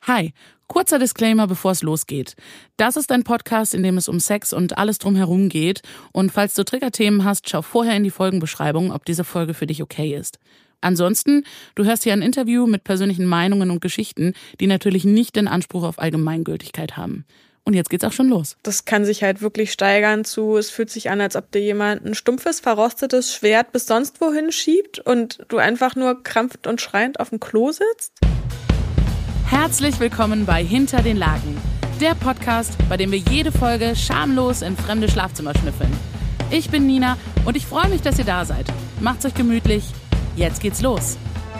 Hi, kurzer Disclaimer, bevor es losgeht. Das ist ein Podcast, in dem es um Sex und alles drumherum geht. Und falls du Triggerthemen hast, schau vorher in die Folgenbeschreibung, ob diese Folge für dich okay ist. Ansonsten, du hörst hier ein Interview mit persönlichen Meinungen und Geschichten, die natürlich nicht den Anspruch auf Allgemeingültigkeit haben. Und jetzt geht's auch schon los. Das kann sich halt wirklich steigern zu, es fühlt sich an, als ob dir jemand ein stumpfes, verrostetes Schwert bis sonst wohin schiebt und du einfach nur krampfend und schreiend auf dem Klo sitzt. Herzlich willkommen bei Hinter den Lagen, der Podcast, bei dem wir jede Folge schamlos in fremde Schlafzimmer schnüffeln. Ich bin Nina und ich freue mich, dass ihr da seid. Macht's euch gemütlich, jetzt geht's los.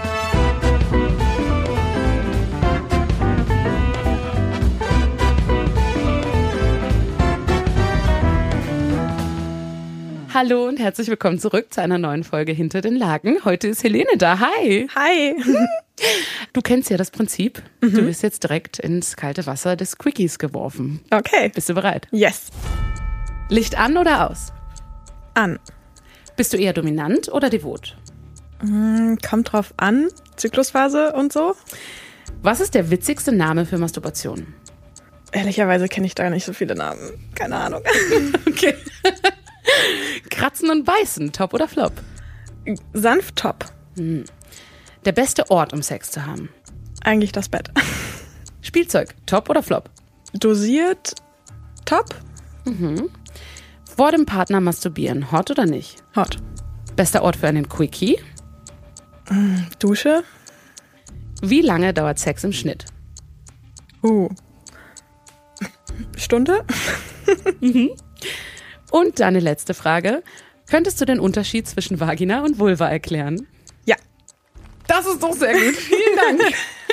Hallo und herzlich willkommen zurück zu einer neuen Folge Hinter den Lagen. Heute ist Helene da. Hi. Hi. Du kennst ja das Prinzip. Du bist jetzt direkt ins kalte Wasser des Quickies geworfen. Okay. Bist du bereit? Yes. Licht an oder aus? An. Bist du eher dominant oder devot? Kommt drauf an. Zyklusphase und so. Was ist der witzigste Name für Masturbation? Ehrlicherweise kenne ich da nicht so viele Namen. Keine Ahnung. Okay. Kratzen und beißen, top oder flop? Sanft top. Der beste Ort, um Sex zu haben? Eigentlich das Bett. Spielzeug, top oder flop? Dosiert top. Vor dem Partner masturbieren, hot oder nicht? Hot. Bester Ort für einen Quickie? Dusche. Wie lange dauert Sex im Schnitt? Stunde. Und deine letzte Frage. Könntest du den Unterschied zwischen Vagina und Vulva erklären? Ja. Das ist doch sehr gut. Vielen Dank.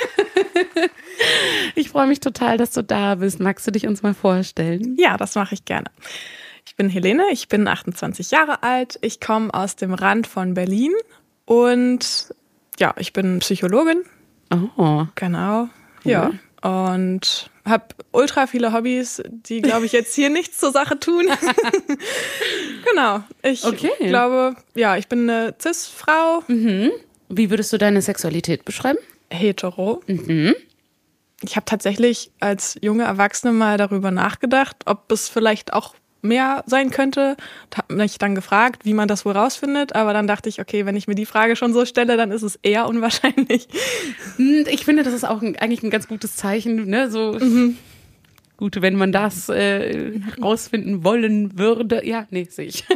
Ich freue mich total, dass du da bist. Magst du dich uns mal vorstellen? Ja, das mache ich gerne. Ich bin Helene, ich bin 28 Jahre alt. Ich komme aus dem Rand von Berlin und ja, ich bin Psychologin. Oh. Genau. Ja. Und habe ultra viele Hobbys, die, glaube ich, jetzt hier nichts zur Sache tun. Genau. Ich glaube, ja, ich bin eine Cis-Frau. Wie würdest du deine Sexualität beschreiben? Hetero. Ich habe tatsächlich als junge Erwachsene mal darüber nachgedacht, ob es vielleicht auch mehr sein könnte. Habe mich dann gefragt, wie man das wohl rausfindet. Aber dann dachte ich, okay, wenn ich mir die Frage schon so stelle, dann ist es eher unwahrscheinlich. Ich finde, das ist auch eigentlich ein ganz gutes Zeichen. Ne? So gut, wenn man das rausfinden wollen würde. Ja, nee, sehe ich.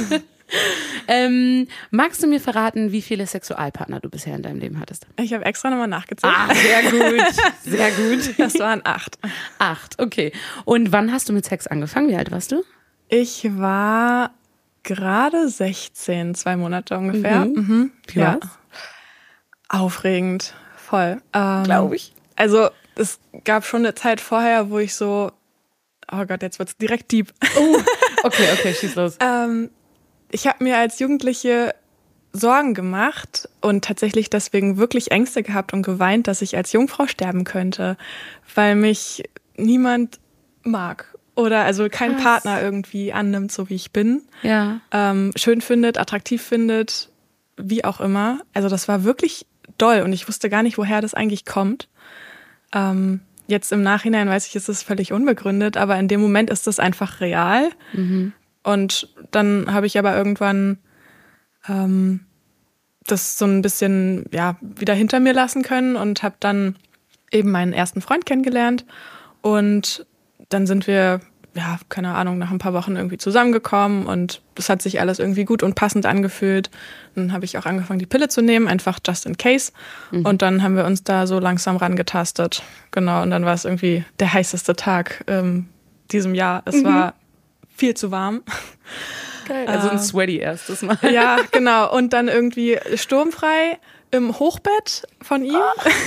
Magst du mir verraten, wie viele Sexualpartner du bisher in deinem Leben hattest? Ich habe extra nochmal nachgezählt. Sehr gut. Sehr gut. Das waren 8. 8, okay. Und wann hast du mit Sex angefangen? Wie alt warst du? Ich war gerade 16, 2 Monate ungefähr. Wie war's? Aufregend, voll. Glaube ich. Also es gab schon eine Zeit vorher, wo ich so, oh Gott, jetzt wird's direkt deep. Okay, schieß los. Ich habe mir als Jugendliche Sorgen gemacht und tatsächlich deswegen wirklich Ängste gehabt und geweint, dass ich als Jungfrau sterben könnte, weil mich niemand mag oder also kein Partner irgendwie annimmt, so wie ich bin. Ja. Schön findet, attraktiv findet, wie auch immer. Also das war wirklich doll und ich wusste gar nicht, woher das eigentlich kommt. Jetzt im Nachhinein weiß ich, es ist völlig unbegründet, aber in dem Moment ist das einfach real. Und dann habe ich aber irgendwann das so ein bisschen wieder hinter mir lassen können und habe dann eben meinen ersten Freund kennengelernt. Und dann sind wir, keine Ahnung, nach ein paar Wochen irgendwie zusammengekommen und das hat sich alles irgendwie gut und passend angefühlt. Dann habe ich auch angefangen, die Pille zu nehmen, einfach just in case. Und dann haben wir uns da so langsam rangetastet. Genau, und dann war es irgendwie der heißeste Tag diesem Jahr. Es war viel zu warm. Geil, also ein sweaty erstes Mal. Ja, genau. Und dann irgendwie sturmfrei im Hochbett von ihm.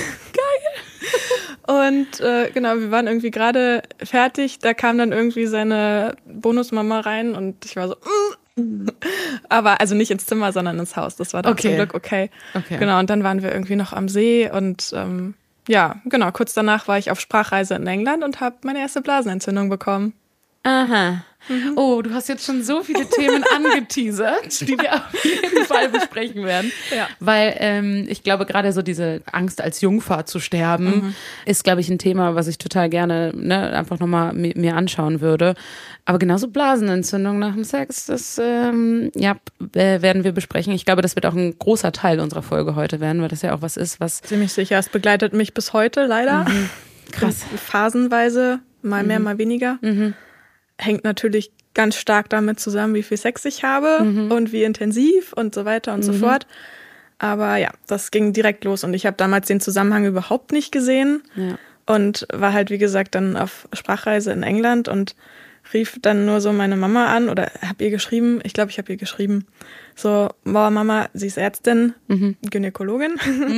Geil. Und genau, wir waren irgendwie gerade fertig. Da kam dann irgendwie seine Bonusmama rein und ich war so, aber also nicht ins Zimmer, sondern ins Haus. Das war dann zum Glück okay. Genau, und dann waren wir irgendwie noch am See und genau, kurz danach war ich auf Sprachreise in England und habe meine erste Blasenentzündung bekommen. Aha. Oh, du hast jetzt schon so viele Themen angeteasert, die wir auf jeden Fall besprechen werden. Ja. Weil ich glaube, gerade so diese Angst als Jungfer zu sterben, ist, glaube ich, ein Thema, was ich total gerne einfach nochmal mir anschauen würde. Aber genauso Blasenentzündung nach dem Sex, das werden wir besprechen. Ich glaube, das wird auch ein großer Teil unserer Folge heute werden, weil das ja auch was ist, was... Ziemlich sicher, es begleitet mich bis heute leider. Krass. Phasenweise, mal mehr, mal weniger. Hängt natürlich ganz stark damit zusammen, wie viel Sex ich habe und wie intensiv und so weiter und so fort. Aber ja, das ging direkt los und ich habe damals den Zusammenhang überhaupt nicht gesehen und war halt, wie gesagt, dann auf Sprachreise in England und rief dann nur so meine Mama an oder habe ihr geschrieben, ich glaube, ich habe ihr geschrieben, so, boah, Mama, sie ist Ärztin, Gynäkologin.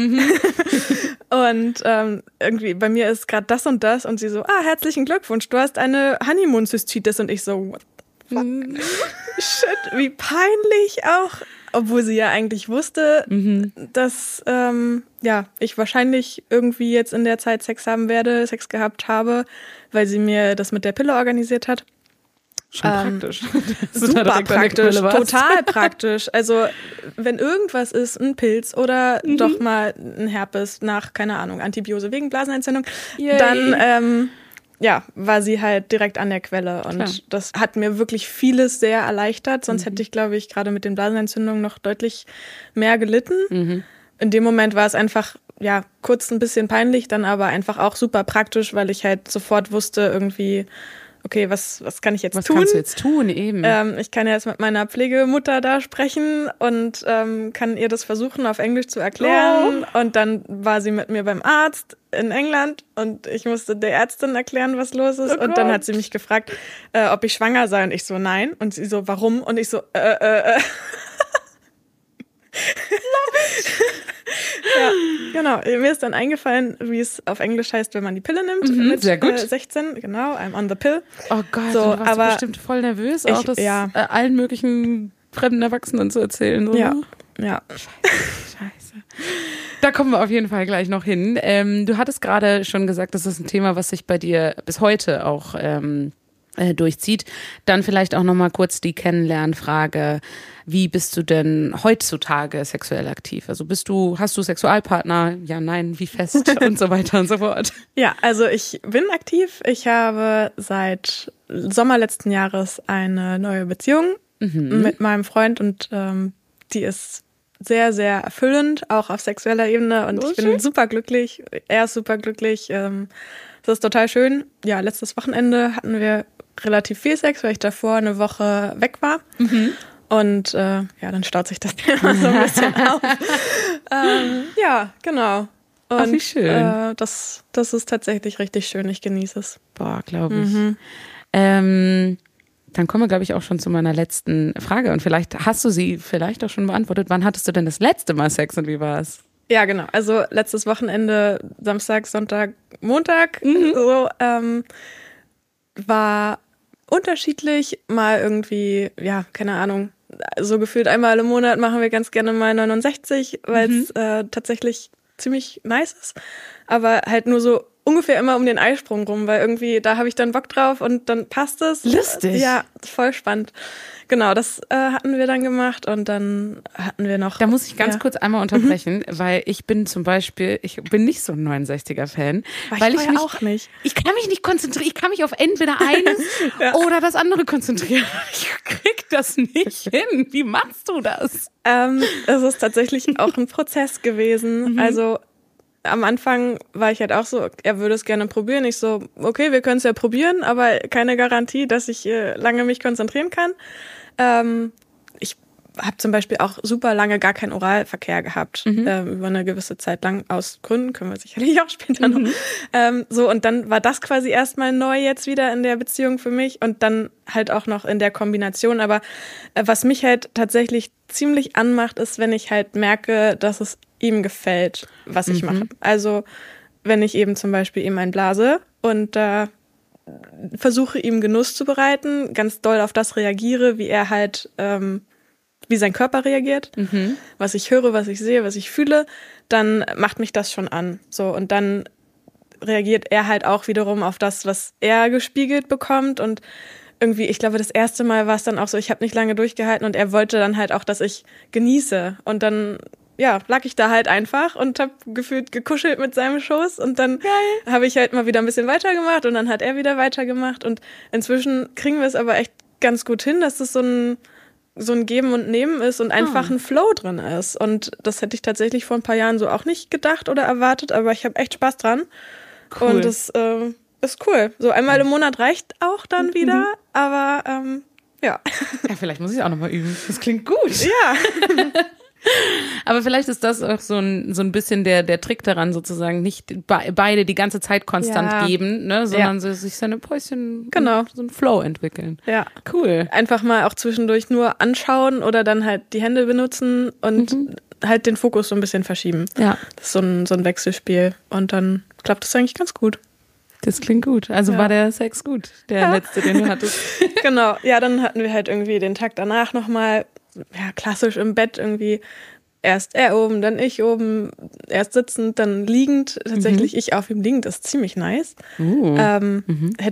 Und irgendwie bei mir ist gerade das und das und sie so, herzlichen Glückwunsch, du hast eine Honeymoon-Zystitis und ich so, what the fuck? Shit, wie peinlich auch, obwohl sie ja eigentlich wusste, dass ich wahrscheinlich irgendwie jetzt in der Zeit Sex gehabt habe, weil sie mir das mit der Pille organisiert hat. Schon praktisch. Super praktisch, total praktisch. Also wenn irgendwas ist, ein Pilz oder doch mal ein Herpes nach, keine Ahnung, Antibiose wegen Blasenentzündung, dann war sie halt direkt an der Quelle. Und das hat mir wirklich vieles sehr erleichtert. Sonst hätte ich, glaube ich, gerade mit den Blasenentzündungen noch deutlich mehr gelitten. In dem Moment war es einfach, kurz ein bisschen peinlich, dann aber einfach auch super praktisch, weil ich halt sofort wusste irgendwie, okay, was kann ich jetzt tun? Was kannst du jetzt tun, eben? Ich kann jetzt mit meiner Pflegemutter da sprechen und kann ihr das versuchen, auf Englisch zu erklären. Und dann war sie mit mir beim Arzt in England und ich musste der Ärztin erklären, was los ist. Und dann hat sie mich gefragt, ob ich schwanger sei. Und ich so, nein. Und sie so, warum? Und ich so, Ja, genau. Mir ist dann eingefallen, wie es auf Englisch heißt, wenn man die Pille nimmt. Mit sehr gut. 16, genau, I'm on the pill. Oh Gott, so, du warst bestimmt voll nervös, auch das allen möglichen fremden Erwachsenen zu erzählen. So. Ja. Scheiße. Da kommen wir auf jeden Fall gleich noch hin. Du hattest gerade schon gesagt, das ist ein Thema, was sich bei dir bis heute auch durchzieht. Dann vielleicht auch nochmal kurz die Kennenlernfrage. Wie bist du denn heutzutage sexuell aktiv? Also hast du Sexualpartner? Ja, nein, wie fest und so weiter und so fort. Ja, also ich bin aktiv. Ich habe seit Sommer letzten Jahres eine neue Beziehung mit meinem Freund und die ist sehr, sehr erfüllend, auch auf sexueller Ebene und ich bin super glücklich. Er ist super glücklich. Das ist total schön. Ja, letztes Wochenende hatten wir relativ viel Sex, weil ich davor eine Woche weg war. Und dann staut sich das Thema so ein bisschen auf. Ja, genau. Und ach, wie schön. das ist tatsächlich richtig schön. Ich genieße es. Boah, glaube ich. Dann kommen wir, glaube ich, auch schon zu meiner letzten Frage. Und vielleicht hast du sie auch schon beantwortet. Wann hattest du denn das letzte Mal Sex und wie war es? Ja, genau. Also letztes Wochenende, Samstag, Sonntag, Montag, so war unterschiedlich. Mal irgendwie, ja, keine Ahnung, so gefühlt einmal im Monat machen wir ganz gerne mal 69, weil es tatsächlich ziemlich nice ist. Aber halt nur so ungefähr immer um den Eisprung rum, weil irgendwie da habe ich dann Bock drauf und dann passt es. Lustig. Ja, voll spannend. Genau, das hatten wir dann gemacht und dann hatten wir noch... Da muss ich ganz kurz einmal unterbrechen, weil ich bin zum Beispiel, ich bin nicht so ein 69er-Fan. Weil ich mich auch nicht. Ich kann mich nicht konzentrieren, ich kann mich auf entweder eines oder das andere konzentrieren. Ich krieg das nicht hin. Wie machst du das? Es ist tatsächlich auch ein Prozess gewesen. Also am Anfang war ich halt auch so, er würde es gerne probieren. Ich so, okay, wir können es ja probieren, aber keine Garantie, dass ich lange mich konzentrieren kann. Ich habe zum Beispiel auch super lange gar keinen Oralverkehr gehabt, über eine gewisse Zeit lang, aus Gründen, können wir sicherlich auch später noch. Und dann war das quasi erstmal neu jetzt wieder in der Beziehung für mich und dann halt auch noch in der Kombination. Aber was mich halt tatsächlich ziemlich anmacht, ist, wenn ich halt merke, dass es ihm gefällt, was ich mache. Also wenn ich eben zum Beispiel ihm einblase und versuche ihm Genuss zu bereiten, ganz doll auf das reagiere, wie er halt, wie sein Körper reagiert, was ich höre, was ich sehe, was ich fühle, dann macht mich das schon an. So, und dann reagiert er halt auch wiederum auf das, was er gespiegelt bekommt und irgendwie, ich glaube, das erste Mal war es dann auch so, ich habe nicht lange durchgehalten und er wollte dann halt auch, dass ich genieße. Und dann, ja, lag ich da halt einfach und habe gefühlt gekuschelt mit seinem Schoß. Und dann habe ich halt mal wieder ein bisschen weitergemacht und dann hat er wieder weitergemacht. Und inzwischen kriegen wir es aber echt ganz gut hin, dass es so ein Geben und Nehmen ist und einfach ein Flow drin ist. Und das hätte ich tatsächlich vor ein paar Jahren so auch nicht gedacht oder erwartet, aber ich habe echt Spaß dran. Cool. Und das ist cool. So einmal im Monat reicht auch dann wieder, aber ja. Ja, vielleicht muss ich auch nochmal üben. Das klingt gut. Ja. Aber vielleicht ist das auch so ein bisschen der Trick daran, sozusagen nicht beide die ganze Zeit konstant geben, ne, sondern sich seine Päuschen, so einen Flow entwickeln. Ja. Cool. Einfach mal auch zwischendurch nur anschauen oder dann halt die Hände benutzen und halt den Fokus so ein bisschen verschieben. Ja. Das ist so ein Wechselspiel und dann klappt das eigentlich ganz gut. Das klingt gut. Also war der Sex gut, der letzte, den du hattest. Genau. Ja, dann hatten wir halt irgendwie den Tag danach nochmal, klassisch im Bett irgendwie. Erst er oben, dann ich oben, erst sitzend, dann liegend. Tatsächlich ich auf ihm liegend, das ist ziemlich nice. Haben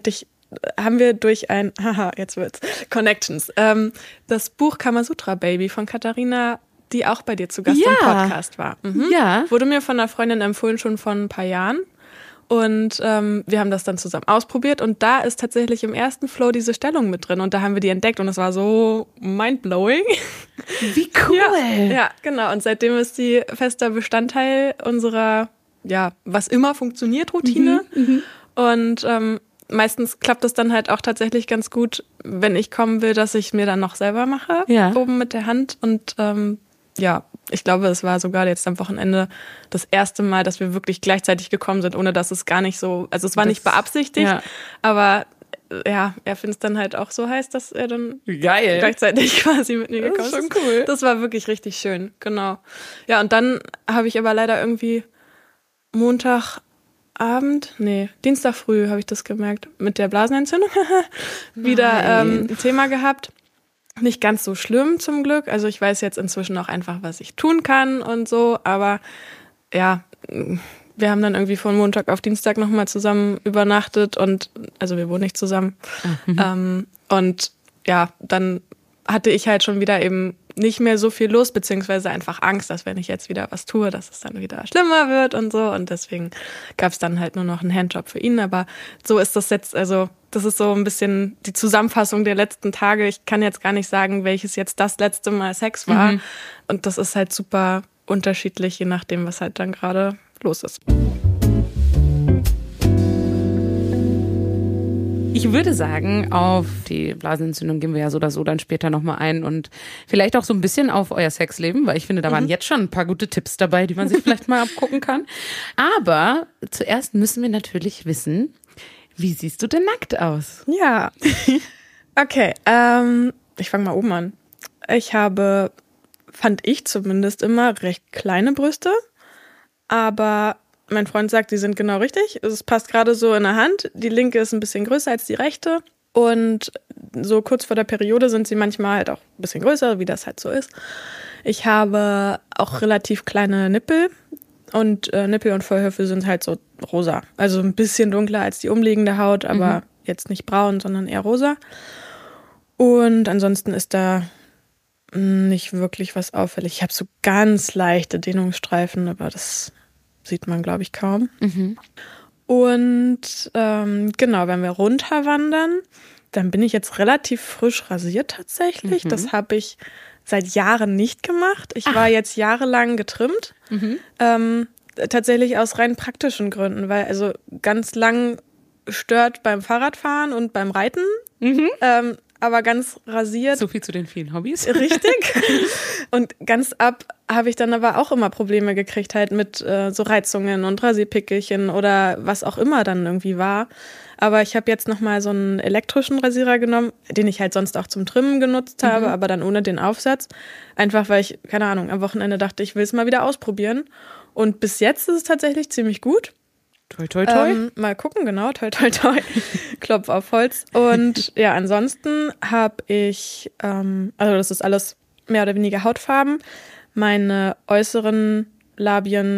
wir durch jetzt wird's, Connections. Das Buch Kamasutra Baby von Katharina, die auch bei dir zu Gast im Podcast war. Ja. Wurde mir von einer Freundin empfohlen, schon vor ein paar Jahren. Und wir haben das dann zusammen ausprobiert und da ist tatsächlich im ersten Flow diese Stellung mit drin und da haben wir die entdeckt und es war so mindblowing. Wie cool! Ja, genau. Und seitdem ist die fester Bestandteil unserer, was immer funktioniert, Routine. Und meistens klappt es dann halt auch tatsächlich ganz gut, wenn ich kommen will, dass ich mir dann noch selber mache, oben mit der Hand und ich glaube, es war sogar jetzt am Wochenende das erste Mal, dass wir wirklich gleichzeitig gekommen sind, ohne dass es gar nicht so, also es war nicht beabsichtigt, aber er findet es dann halt auch so heiß, dass er dann gleichzeitig quasi mit mir gekommen ist. Das ist schon cool. Das war wirklich richtig schön, genau. Ja, und dann habe ich aber leider irgendwie Dienstag früh habe ich das gemerkt, mit der Blasenentzündung wieder ein Thema gehabt. Nicht ganz so schlimm zum Glück. Also ich weiß jetzt inzwischen auch einfach, was ich tun kann und so. Aber ja, wir haben dann irgendwie von Montag auf Dienstag nochmal zusammen übernachtet und also wir wohnen nicht zusammen. Und ja, dann hatte ich halt schon wieder eben nicht mehr so viel Lust, beziehungsweise einfach Angst, dass wenn ich jetzt wieder was tue, dass es dann wieder schlimmer wird und so. Und deswegen gab es dann halt nur noch einen Handjob für ihn. Aber so ist das jetzt, also das ist so ein bisschen die Zusammenfassung der letzten Tage. Ich kann jetzt gar nicht sagen, welches jetzt das letzte Mal Sex war. Und das ist halt super unterschiedlich, je nachdem, was halt dann gerade los ist. Ich würde sagen, auf die Blasenentzündung gehen wir ja so oder so dann später nochmal ein und vielleicht auch so ein bisschen auf euer Sexleben, weil ich finde, da waren jetzt schon ein paar gute Tipps dabei, die man sich vielleicht mal abgucken kann. Aber zuerst müssen wir natürlich wissen, wie siehst du denn nackt aus? Ja, okay, ich fange mal oben an. Ich habe, fand ich zumindest immer, recht kleine Brüste, aber mein Freund sagt, die sind genau richtig. Es passt gerade so in der Hand. Die linke ist ein bisschen größer als die rechte. Und so kurz vor der Periode sind sie manchmal halt auch ein bisschen größer, wie das halt so ist. Ich habe auch relativ kleine Nippel. Und Nippel und Vorhöfe sind halt so rosa. Also ein bisschen dunkler als die umliegende Haut, aber jetzt nicht braun, sondern eher rosa. Und ansonsten ist da nicht wirklich was auffällig. Ich habe so ganz leichte Dehnungsstreifen, aber das sieht man, glaube ich, kaum. Und genau, wenn wir runterwandern, dann bin ich jetzt relativ frisch rasiert tatsächlich. Das habe ich seit Jahren nicht gemacht. Ich war jetzt jahrelang getrimmt. Tatsächlich aus rein praktischen Gründen, weil also ganz lang stört beim Fahrradfahren und beim Reiten. Aber ganz rasiert. So viel zu den vielen Hobbys. Richtig. Und ganz ab habe ich dann aber auch immer Probleme gekriegt, halt mit so Reizungen und Rasierpickelchen oder was auch immer dann irgendwie war. Aber ich habe jetzt nochmal so einen elektrischen Rasierer genommen, den ich halt sonst auch zum Trimmen genutzt habe, aber dann ohne den Aufsatz. Einfach weil ich, keine Ahnung, am Wochenende dachte, ich will es mal wieder ausprobieren. Und bis jetzt ist es tatsächlich ziemlich gut. Toi, toi, toi. Mal gucken, genau. Toi, toi, toi. Klopf auf Holz. Und ja, ansonsten habe ich, also das ist alles mehr oder weniger Hautfarben. Meine äußeren Labien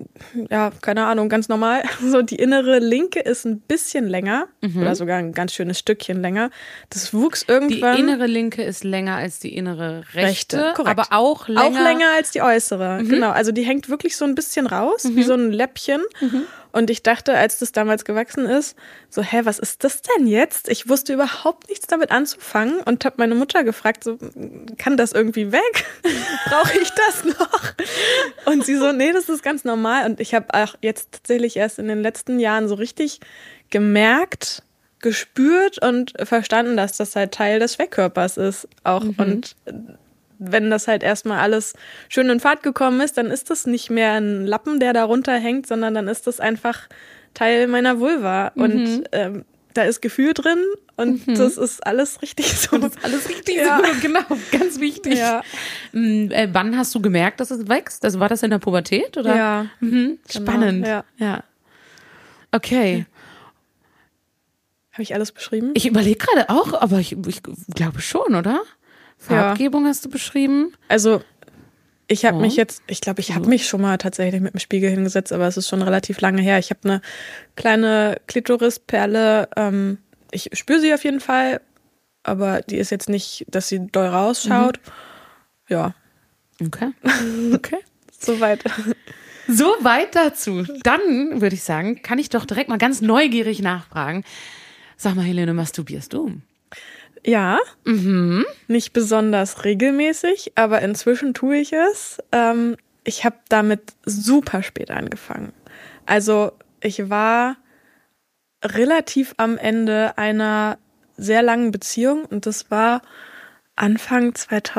ja, keine Ahnung, ganz normal. So, die innere linke ist ein bisschen länger oder sogar ein ganz schönes Stückchen länger. Das wuchs irgendwann. Die innere linke ist länger als die innere rechte, korrekt. Aber auch länger als die äußere. Genau, also die hängt wirklich so ein bisschen raus, wie so ein Läppchen. Und ich dachte, als das damals gewachsen ist, so, was ist das denn jetzt? Ich wusste überhaupt nichts damit anzufangen und habe meine Mutter gefragt, so, kann das irgendwie weg? Brauche ich das noch? Und sie so, nee, das ist ganz normal. Und ich habe auch jetzt tatsächlich erst in den letzten Jahren so richtig gemerkt, gespürt und verstanden, dass das halt Teil des Schwächkörpers ist auch. Und wenn das halt erstmal alles schön in Fahrt gekommen ist, dann ist das nicht mehr ein Lappen, der da runterhängt, sondern dann ist das einfach Teil meiner Vulva. Und da ist Gefühl drin und das ist alles richtig so. Das ist alles richtig so, genau, ganz wichtig. Ja. Wann hast du gemerkt, dass es wächst? Also war das in der Pubertät? Oder? Ja. Spannend. Genau, ja. Okay. Habe ich alles beschrieben? Ich überlege gerade auch, aber ich glaube schon, oder? Farbgebung hast du beschrieben? Also ich habe mich jetzt, ich glaube, ich habe mich schon mal tatsächlich mit dem Spiegel hingesetzt, aber es ist schon relativ lange her. Ich habe eine kleine Klitorisperle, ich spüre sie auf jeden Fall, aber die ist jetzt nicht, dass sie doll rausschaut. Ja. Okay. Soweit. Soweit dazu. Dann würde ich sagen, kann ich doch direkt mal ganz neugierig nachfragen. Sag mal, Helene, masturbierst du? Ja, nicht besonders regelmäßig, aber inzwischen tue ich es. Ich habe damit super spät angefangen. Also ich war relativ am Ende einer sehr langen Beziehung und das war Anfang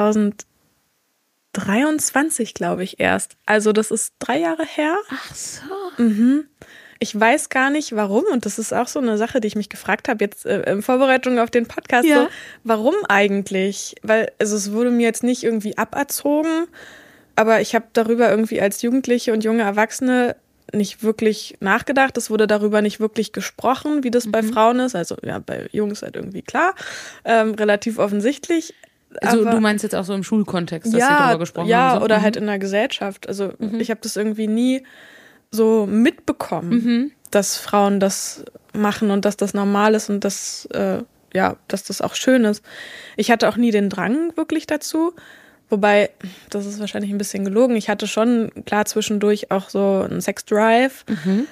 2023, glaube ich, erst. Also das ist 3 Jahre her. Ach so. Ich weiß gar nicht, warum. Und das ist auch so eine Sache, die ich mich gefragt habe jetzt in Vorbereitung auf den Podcast. Ja. So, warum eigentlich? Weil es wurde mir jetzt nicht irgendwie aberzogen, aber ich habe darüber irgendwie als Jugendliche und junge Erwachsene nicht wirklich nachgedacht. Es wurde darüber nicht wirklich gesprochen, wie das bei Frauen ist. Also ja, bei Jungs halt irgendwie klar, relativ offensichtlich. Also du meinst jetzt auch so im Schulkontext, dass sie darüber gesprochen haben? Ja, so? oder halt in der Gesellschaft. Also ich habe das irgendwie nie so mitbekommen, dass Frauen das machen und dass das normal ist und dass das auch schön ist. Ich hatte auch nie den Drang wirklich dazu, wobei, das ist wahrscheinlich ein bisschen gelogen, ich hatte schon, klar, zwischendurch auch so einen Sex-Drive,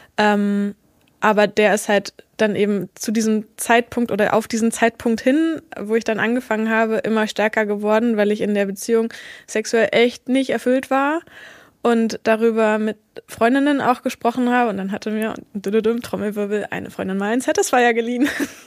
aber der ist halt dann eben zu diesem Zeitpunkt oder auf diesen Zeitpunkt hin, wo ich dann angefangen habe, immer stärker geworden, weil ich in der Beziehung sexuell echt nicht erfüllt war. Und darüber mit Freundinnen auch gesprochen habe. Und dann hatte mir, Trommelwirbel, eine Freundin mal ein Satisfier geliehen.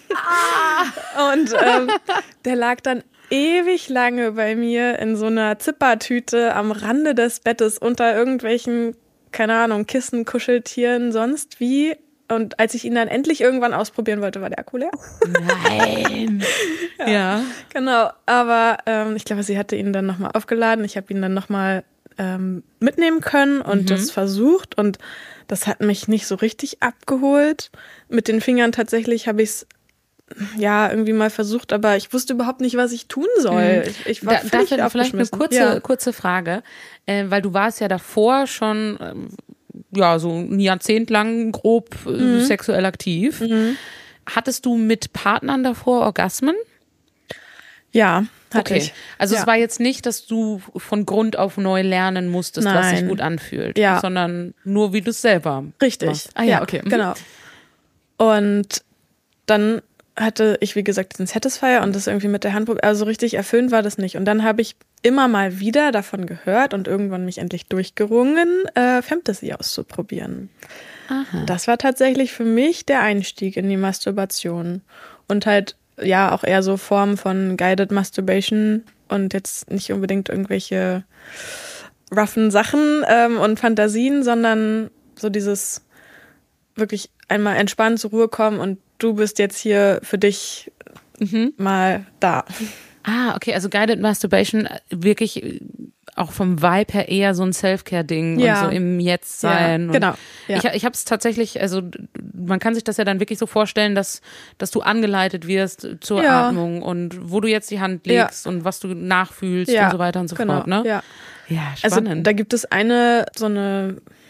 Und der lag dann ewig lange bei mir in so einer Zippertüte am Rande des Bettes unter irgendwelchen, keine Ahnung, Kissen, Kuscheltieren, sonst wie. Und als ich ihn dann endlich irgendwann ausprobieren wollte, war der Akku leer. Nein. Ja. Genau, aber ich glaube, sie hatte ihn dann nochmal aufgeladen. Ich habe ihn dann nochmal mitnehmen können und das versucht und das hat mich nicht so richtig abgeholt. Mit den Fingern tatsächlich habe ich es irgendwie mal versucht, aber ich wusste überhaupt nicht, was ich tun soll. Ich war völlig dafür vielleicht eine kurze Frage, weil du warst ja davor schon so ein Jahrzehnt lang grob sexuell aktiv. Hattest du mit Partnern davor Orgasmen? Ja, hatte ich. Also es war jetzt nicht, dass du von Grund auf neu lernen musstest, was sich gut anfühlt, sondern nur, wie du es selber Richtig. machst. Ah ja, okay. Genau. Und dann hatte ich, wie gesagt, diesen Satisfier und das irgendwie mit der Hand, also richtig erfüllend war das nicht. Und dann habe ich immer mal wieder davon gehört und irgendwann mich endlich durchgerungen, Fantasy auszuprobieren. Aha. Das war tatsächlich für mich der Einstieg in die Masturbation. Und halt auch eher so Formen von Guided Masturbation und jetzt nicht unbedingt irgendwelche roughen Sachen und Fantasien, sondern so dieses wirklich einmal entspannt zur Ruhe kommen und du bist jetzt hier für dich mal da. Ah, okay, also Guided Masturbation wirklich auch vom Vibe her eher so ein Self-Care-Ding und so im Jetzt-Sein. Ja, genau. Ja. Ich habe es tatsächlich, also man kann sich das ja dann wirklich so vorstellen, dass du angeleitet wirst zur Atmung und wo du jetzt die Hand legst und was du nachfühlst und so weiter und so fort, ne? Ja. Ja, spannend. Also da gibt es so eine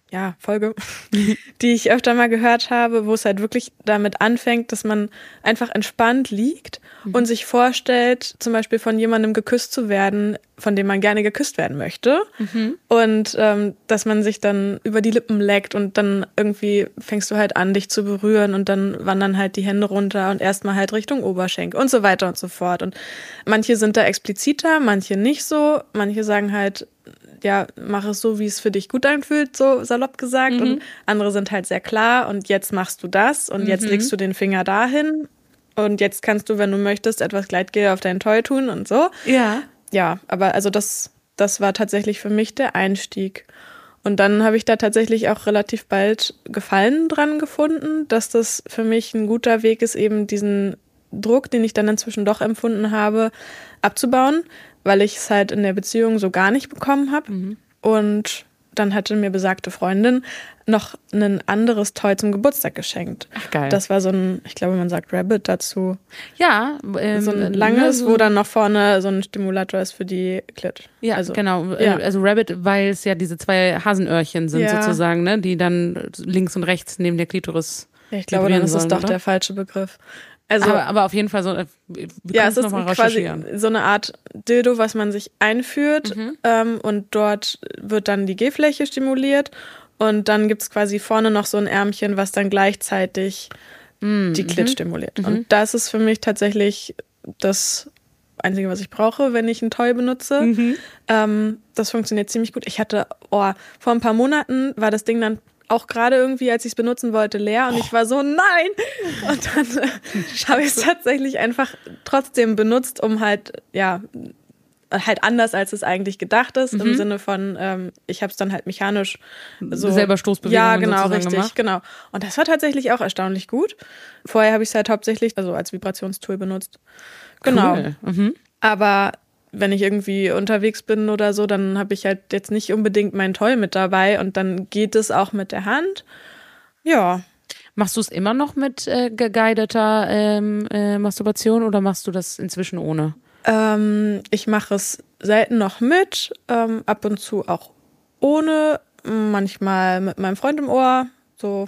Folge, die ich öfter mal gehört habe, wo es halt wirklich damit anfängt, dass man einfach entspannt liegt und sich vorstellt, zum Beispiel von jemandem geküsst zu werden, von dem man gerne geküsst werden möchte. Und dass man sich dann über die Lippen leckt und dann irgendwie fängst du halt an, dich zu berühren und dann wandern halt die Hände runter und erstmal halt Richtung Oberschenkel und so weiter und so fort. Und manche sind da expliziter, manche nicht so. Manche sagen halt, ja, mach es so, wie es für dich gut anfühlt, so salopp gesagt. Und andere sind halt sehr klar und jetzt machst du das und jetzt legst du den Finger dahin und jetzt kannst du, wenn du möchtest, etwas Gleitgel auf dein Toy tun und so. Ja. Ja, aber also das war tatsächlich für mich der Einstieg. Und dann habe ich da tatsächlich auch relativ bald Gefallen dran gefunden, dass das für mich ein guter Weg ist, eben diesen Druck, den ich dann inzwischen doch empfunden habe, abzubauen, weil ich es halt in der Beziehung so gar nicht bekommen habe. Und dann hatte mir besagte Freundin noch ein anderes Toy zum Geburtstag geschenkt. Ach, geil. Das war so ein, ich glaube, man sagt Rabbit dazu. Ja. So ein langes, wo dann noch vorne so ein Stimulator ist für die Klit. Ja, also, genau. Ja. Also Rabbit, weil es ja diese 2 Hasenöhrchen sind sozusagen, ne, die dann links und rechts neben der Klitoris ich glaube, dann ist es doch der falsche Begriff. Also, aber auf jeden Fall so, wir können es nochmal recherchieren. Quasi so eine Art Dildo, was man sich einführt und dort wird dann die G-Fläche stimuliert und dann gibt's quasi vorne noch so ein Ärmchen, was dann gleichzeitig die Klit stimuliert. Und das ist für mich tatsächlich das Einzige, was ich brauche, wenn ich ein Toy benutze. Das funktioniert ziemlich gut. Ich hatte, vor ein paar Monaten war das Ding dann auch gerade irgendwie, als ich es benutzen wollte, leer und ich war so, nein! Und dann habe ich es tatsächlich einfach trotzdem benutzt, um halt anders, als es eigentlich gedacht ist, im Sinne von, ich habe es dann halt mechanisch so selber Stoßbewegungen genau, richtig, gemacht. Genau. Und das war tatsächlich auch erstaunlich gut. Vorher habe ich es halt hauptsächlich als Vibrationstool benutzt. Genau. Cool. Aber wenn ich irgendwie unterwegs bin oder so, dann habe ich halt jetzt nicht unbedingt mein Toy mit dabei und dann geht es auch mit der Hand. Ja. Machst du es immer noch mit geguideter Masturbation oder machst du das inzwischen ohne? Ich mache es selten noch mit, ab und zu auch ohne, manchmal mit meinem Freund im Ohr. So.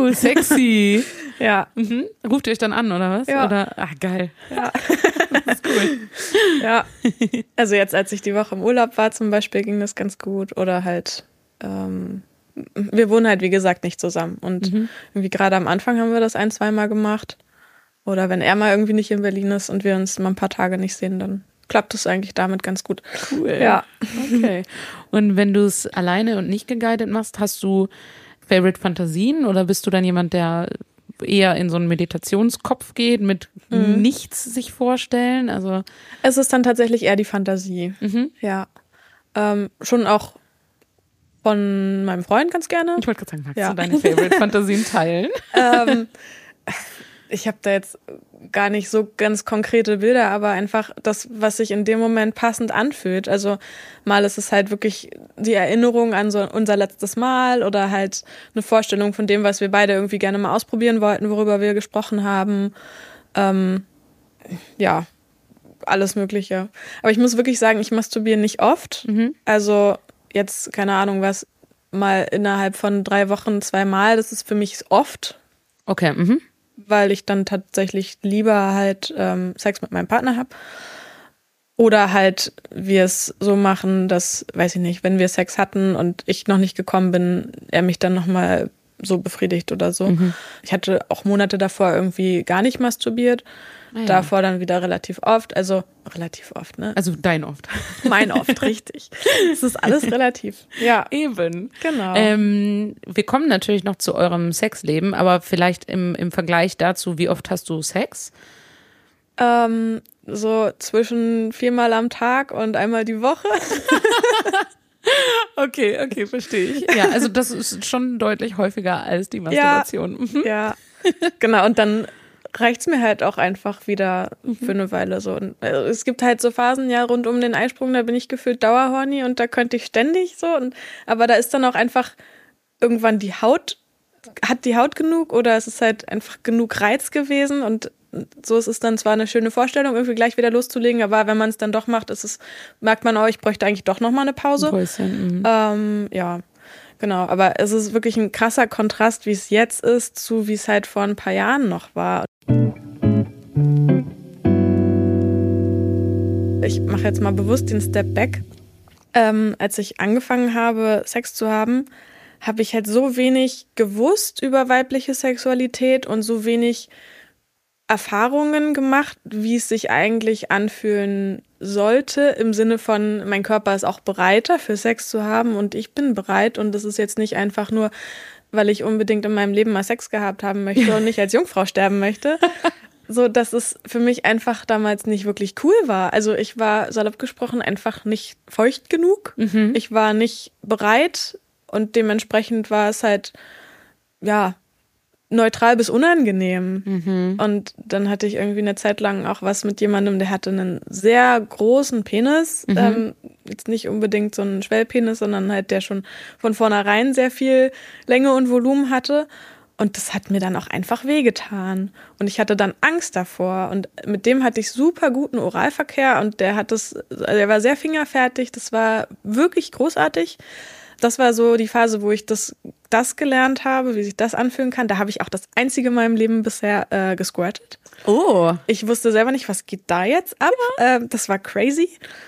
Sexy. Ja. Ruft ihr euch dann an, oder was? Ja. Oder, geil. Ja. Das ist cool. Ja. Also jetzt, als ich die Woche im Urlaub war zum Beispiel, ging das ganz gut. Oder halt, wir wohnen halt, wie gesagt, nicht zusammen. Und irgendwie gerade am Anfang haben wir das 1-2 Mal gemacht. Oder wenn er mal irgendwie nicht in Berlin ist und wir uns mal ein paar Tage nicht sehen, dann klappt es eigentlich damit ganz gut. Cool. Ja. Okay. Und wenn du es alleine und nicht geguided machst, hast du Favorite-Fantasien oder bist du dann jemand, der eher in so einen Meditationskopf geht, mit nichts sich vorstellen? Also es ist dann tatsächlich eher die Fantasie. Ja. Schon auch von meinem Freund ganz gerne. Ich wollte gerade sagen, magst du deine Favorite-Fantasien teilen? Ich habe da jetzt gar nicht so ganz konkrete Bilder, aber einfach das, was sich in dem Moment passend anfühlt. Also mal ist es halt wirklich die Erinnerung an so unser letztes Mal oder halt eine Vorstellung von dem, was wir beide irgendwie gerne mal ausprobieren wollten, worüber wir gesprochen haben. Ja, alles Mögliche. Aber ich muss wirklich sagen, ich masturbiere nicht oft. Also jetzt, keine Ahnung was, mal innerhalb von 3 Wochen 2 Mal, das ist für mich oft. Okay, weil ich dann tatsächlich lieber halt Sex mit meinem Partner habe. Oder halt wir es so machen, dass, weiß ich nicht, wenn wir Sex hatten und ich noch nicht gekommen bin, er mich dann nochmal so befriedigt oder so. Ich hatte auch Monate davor irgendwie gar nicht masturbiert. Davor dann wieder relativ oft. Also relativ oft, ne? Also dein oft. Mein oft, richtig. Es ist alles relativ. Ja. Eben. Genau. Wir kommen natürlich noch zu eurem Sexleben, aber vielleicht im Vergleich dazu, wie oft hast du Sex? So zwischen 4-mal am Tag und einmal die Woche. Okay, verstehe ich. Ja, also das ist schon deutlich häufiger als die Masturbation. Ja, genau. Und dann reicht's mir halt auch einfach wieder für eine Weile so. Und es gibt halt so Phasen, ja, rund um den Eisprung, da bin ich gefühlt dauerhorny und da könnte ich ständig so. Aber da ist dann auch einfach irgendwann hat die Haut genug oder es ist halt einfach genug Reiz gewesen und so ist es dann zwar eine schöne Vorstellung, irgendwie gleich wieder loszulegen, aber wenn man es dann doch macht, merkt man, ich bräuchte eigentlich doch nochmal eine Pause. Päuschen, ja, Genau, aber es ist wirklich ein krasser Kontrast, wie es jetzt ist, zu wie es halt vor ein paar Jahren noch war. Ich mache jetzt mal bewusst den Step back. Als ich angefangen habe, Sex zu haben, habe ich halt so wenig gewusst über weibliche Sexualität und so wenig Erfahrungen gemacht, wie es sich eigentlich anfühlen sollte, im Sinne von, mein Körper ist auch bereiter für Sex zu haben und ich bin bereit und das ist jetzt nicht einfach nur, weil ich unbedingt in meinem Leben mal Sex gehabt haben möchte und nicht als Jungfrau sterben möchte. So, dass es für mich einfach damals nicht wirklich cool war. Also ich war, salopp gesprochen, einfach nicht feucht genug. Ich war nicht bereit und dementsprechend war es halt, ja, neutral bis unangenehm. Und dann hatte ich irgendwie eine Zeit lang auch was mit jemandem, der hatte einen sehr großen Penis. Jetzt nicht unbedingt so einen Schwellpenis, sondern halt der schon von vornherein sehr viel Länge und Volumen hatte. Und das hat mir dann auch einfach wehgetan. Und ich hatte dann Angst davor. Und mit dem hatte ich super guten Oralverkehr und der war sehr fingerfertig. Das war wirklich großartig. Das war so die Phase, wo ich das gelernt habe, wie sich das anfühlen kann. Da habe ich auch das einzige in meinem Leben bisher gesquirtet. Oh. Ich wusste selber nicht, was geht da jetzt ab. Ja. Das war crazy.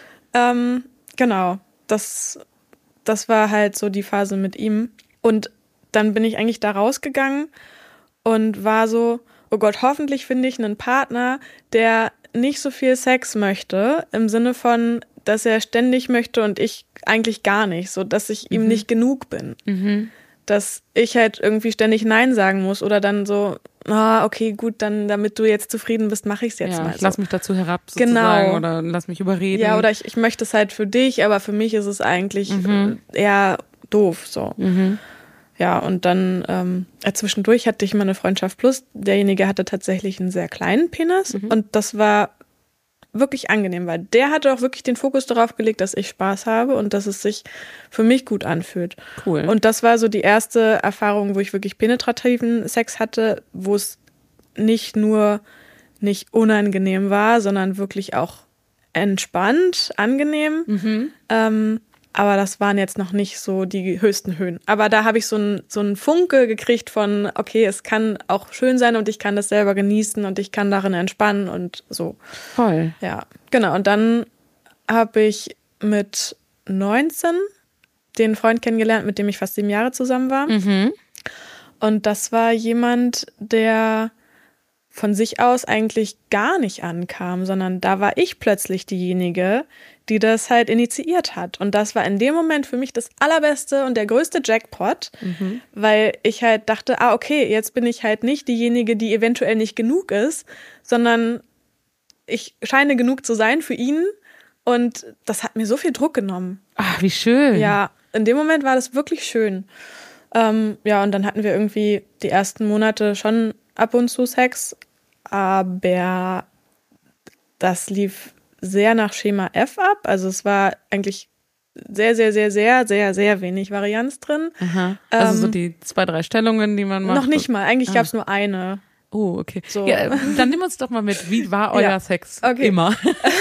Genau, das war halt so die Phase mit ihm. Und dann bin ich eigentlich da rausgegangen und war so, oh Gott, hoffentlich finde ich einen Partner, der nicht so viel Sex möchte, im Sinne von, dass er ständig möchte und ich eigentlich gar nicht, so dass ich ihm nicht genug bin. Dass ich halt irgendwie ständig Nein sagen muss oder dann so, okay, gut, dann damit du jetzt zufrieden bist, mache ich es jetzt mal. Ich lass mich dazu herab sozusagen oder lass mich überreden. Ja, oder ich möchte es halt für dich, aber für mich ist es eigentlich eher doof, so. Ja, und dann zwischendurch hatte ich mal eine Freundschaft plus. Derjenige hatte tatsächlich einen sehr kleinen Penis und das war wirklich angenehm, weil der hatte auch wirklich den Fokus darauf gelegt, dass ich Spaß habe und dass es sich für mich gut anfühlt. Cool. Und das war so die erste Erfahrung, wo ich wirklich penetrativen Sex hatte, wo es nicht nur nicht unangenehm war, sondern wirklich auch entspannt, angenehm. Aber das waren jetzt noch nicht so die höchsten Höhen. Aber da habe ich so einen Funke gekriegt von, okay, es kann auch schön sein und ich kann das selber genießen und ich kann darin entspannen und so. Voll. Ja, genau. Und dann habe ich mit 19 den Freund kennengelernt, mit dem ich fast 7 Jahre zusammen war. Und das war jemand, der von sich aus eigentlich gar nicht ankam, sondern da war ich plötzlich diejenige, die das halt initiiert hat. Und das war in dem Moment für mich das allerbeste und der größte Jackpot, weil ich halt dachte, okay, jetzt bin ich halt nicht diejenige, die eventuell nicht genug ist, sondern ich scheine genug zu sein für ihn und das hat mir so viel Druck genommen. Ach, wie schön. Ja, in dem Moment war das wirklich schön. Ja, und dann hatten wir irgendwie die ersten Monate schon ab und zu Sex, aber das lief sehr nach Schema F ab. Also es war eigentlich sehr, sehr, sehr, sehr, sehr, sehr wenig Varianz drin. Aha. Also so die 2, 3 Stellungen, die man macht? Noch nicht mal. Eigentlich gab es nur eine. Oh, okay. So. Ja, dann nimm uns doch mal mit. Wie war euer Sex? Okay. Immer.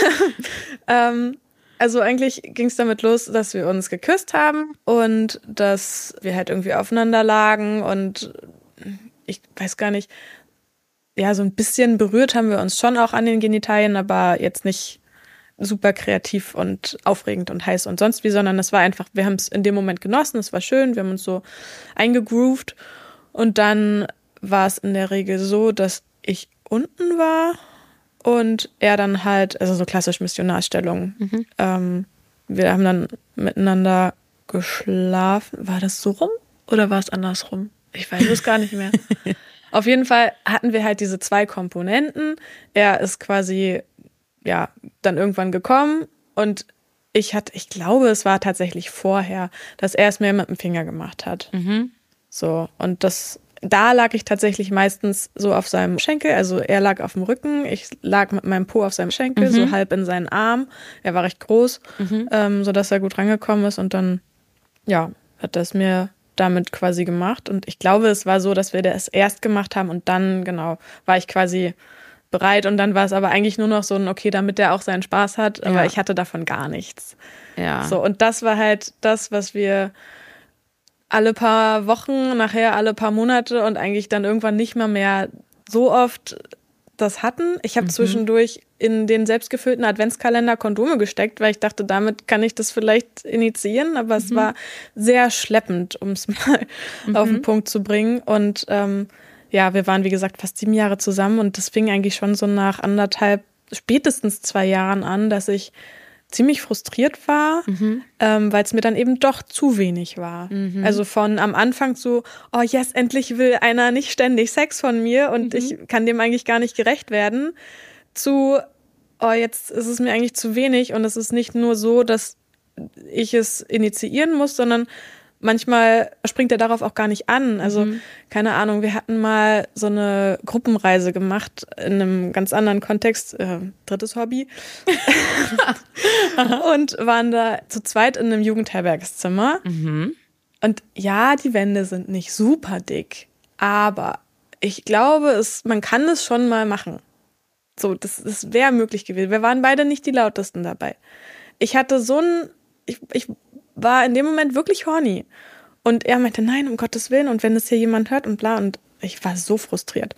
Also eigentlich ging es damit los, dass wir uns geküsst haben und dass wir halt irgendwie aufeinander lagen und ich weiß gar nicht, ja, so ein bisschen berührt haben wir uns schon auch an den Genitalien, aber jetzt nicht super kreativ und aufregend und heiß und sonst wie, sondern es war einfach, wir haben es in dem Moment genossen, es war schön, wir haben uns so eingegroovt und dann war es in der Regel so, dass ich unten war und er dann halt, also so klassisch Missionarstellung. Wir haben dann miteinander geschlafen. War das so rum oder war es andersrum? Ich weiß es gar nicht mehr. Auf jeden Fall hatten wir halt diese 2 Komponenten. Er ist quasi, ja, dann irgendwann gekommen und ich glaube, es war tatsächlich vorher, dass er es mir mit dem Finger gemacht hat. So, und da lag ich tatsächlich meistens so auf seinem Schenkel, also er lag auf dem Rücken, ich lag mit meinem Po auf seinem Schenkel, so halb in seinen Arm. Er war recht groß, sodass er gut rangekommen ist und dann, ja, hat er es mir damit quasi gemacht und ich glaube, es war so, dass wir das erst gemacht haben und dann, genau, war ich quasi bereit und dann war es aber eigentlich nur noch so ein, okay, damit er auch seinen Spaß hat, aber ich hatte davon gar nichts. Ja. So, und das war halt das, was wir alle paar Wochen, nachher alle paar Monate und eigentlich dann irgendwann nicht mehr so oft das hatten. Ich habe zwischendurch in den selbstgefüllten Adventskalender Kondome gesteckt, weil ich dachte, damit kann ich das vielleicht initiieren, aber es war sehr schleppend, um es mal auf den Punkt zu bringen. Und wir waren, wie gesagt, fast 7 Jahre zusammen und das fing eigentlich schon so nach 1,5, spätestens 2 Jahren an, dass ich ziemlich frustriert war, weil es mir dann eben doch zu wenig war. Also von am Anfang so, oh yes, endlich will einer nicht ständig Sex von mir und ich kann dem eigentlich gar nicht gerecht werden, zu, oh jetzt ist es mir eigentlich zu wenig und es ist nicht nur so, dass ich es initiieren muss, sondern manchmal springt er darauf auch gar nicht an. Also, keine Ahnung, wir hatten mal so eine Gruppenreise gemacht in einem ganz anderen Kontext, 3. Hobby. Und waren da zu zweit in einem Jugendherbergszimmer. Und ja, die Wände sind nicht super dick, aber ich glaube, man kann es schon mal machen. So, das wäre möglich gewesen. Wir waren beide nicht die lautesten dabei. Ich hatte ich war in dem Moment wirklich horny. Und er meinte, nein, um Gottes Willen, und wenn es hier jemand hört und bla, und ich war so frustriert.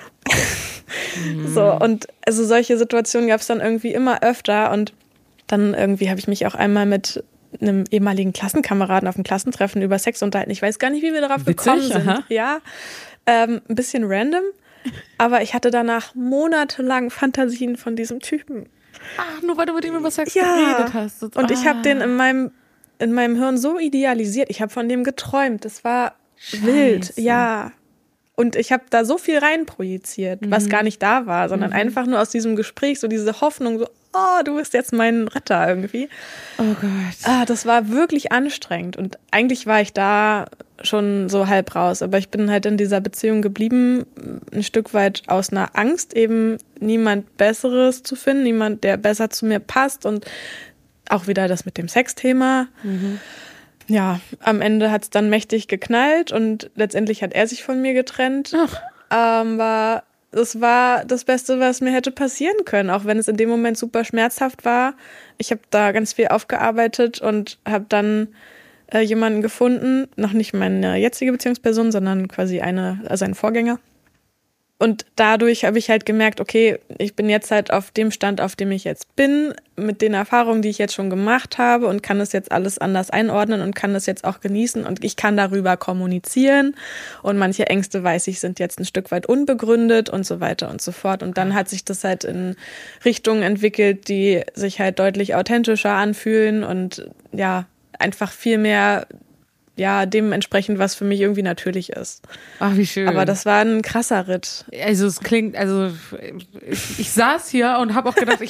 So, und also solche Situationen gab es dann irgendwie immer öfter und dann irgendwie habe ich mich auch einmal mit einem ehemaligen Klassenkameraden auf dem Klassentreffen über Sex unterhalten. Ich weiß gar nicht, wie wir darauf gekommen sind. Aha. Ja, ein bisschen random, aber ich hatte danach monatelang Fantasien von diesem Typen. Ach, nur weil du mit ihm über Sex geredet hast. Und ich habe den in meinem Hirn so idealisiert. Ich habe von dem geträumt. Das war wild, ja. Und ich habe da so viel reinprojiziert, was gar nicht da war, sondern einfach nur aus diesem Gespräch, so diese Hoffnung, so, oh, du bist jetzt mein Retter irgendwie. Oh Gott. Das war wirklich anstrengend. Und eigentlich war ich da schon so halb raus. Aber ich bin halt in dieser Beziehung geblieben, ein Stück weit aus einer Angst, eben niemand Besseres zu finden, niemand, der besser zu mir passt und auch wieder das mit dem Sexthema. Ja, am Ende hat es dann mächtig geknallt und letztendlich hat er sich von mir getrennt. Aber das war das Beste, was mir hätte passieren können, auch wenn es in dem Moment super schmerzhaft war. Ich habe da ganz viel aufgearbeitet und habe dann jemanden gefunden, noch nicht meine jetzige Beziehungsperson, sondern quasi einen Vorgänger. Und dadurch habe ich halt gemerkt, okay, ich bin jetzt halt auf dem Stand, auf dem ich jetzt bin, mit den Erfahrungen, die ich jetzt schon gemacht habe und kann das jetzt alles anders einordnen und kann das jetzt auch genießen und ich kann darüber kommunizieren und manche Ängste, weiß ich, sind jetzt ein Stück weit unbegründet und so weiter und so fort. Und dann hat sich das halt in Richtungen entwickelt, die sich halt deutlich authentischer anfühlen und ja, einfach viel mehr dementsprechend, was für mich irgendwie natürlich ist. Ach, wie schön. Aber das war ein krasser Ritt. Also es klingt, ich saß hier und habe auch gedacht,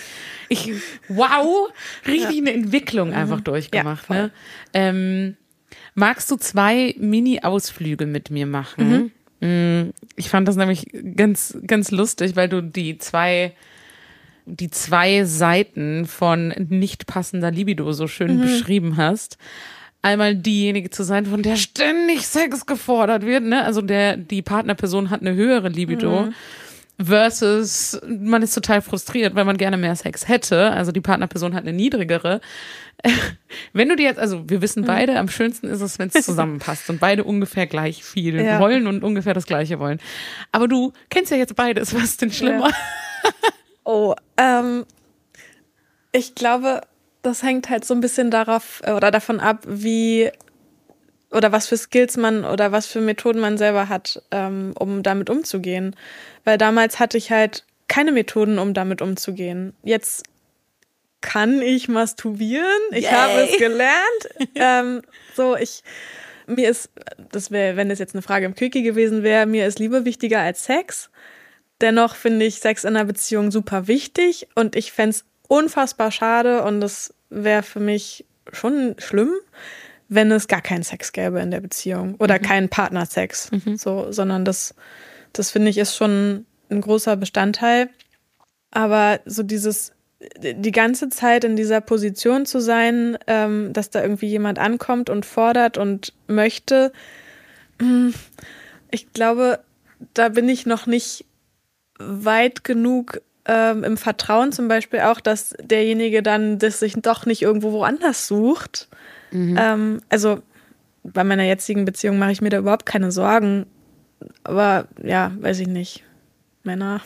wow, richtig eine Entwicklung einfach durchgemacht. Ja, ne? Magst du 2 Mini-Ausflüge mit mir machen? Ich fand das nämlich ganz, ganz lustig, weil du die zwei Seiten von nicht passender Libido so schön beschrieben hast. Einmal diejenige zu sein, von der ständig Sex gefordert wird, ne? Also die Partnerperson hat eine höhere Libido versus man ist total frustriert, weil man gerne mehr Sex hätte. Also die Partnerperson hat eine niedrigere. Wenn du dir jetzt, also wir wissen beide, am schönsten ist es, wenn es zusammenpasst und beide ungefähr gleich viel wollen und ungefähr das Gleiche wollen. Aber du kennst ja jetzt beides, was ist denn schlimmer? Ja. Ich glaube, das hängt halt so ein bisschen davon ab, wie oder was für Skills man oder was für Methoden man selber hat, um damit umzugehen. Weil damals hatte ich halt keine Methoden, um damit umzugehen. Jetzt kann ich masturbieren. Ich habe es gelernt. Mir ist, das wäre, wenn das jetzt eine Frage im Quickie gewesen wäre, mir ist Liebe wichtiger als Sex. Dennoch finde ich Sex in einer Beziehung super wichtig und ich fände es unfassbar schade und es wäre für mich schon schlimm, wenn es gar keinen Sex gäbe in der Beziehung oder keinen Partnersex. Sondern das finde ich ist schon ein großer Bestandteil. Aber so die ganze Zeit in dieser Position zu sein, dass da irgendwie jemand ankommt und fordert und möchte, ich glaube, da bin ich noch nicht weit genug im Vertrauen zum Beispiel auch, dass derjenige dann das sich doch nicht irgendwo woanders sucht. Also bei meiner jetzigen Beziehung mache ich mir da überhaupt keine Sorgen. Aber ja, weiß ich nicht. Männer.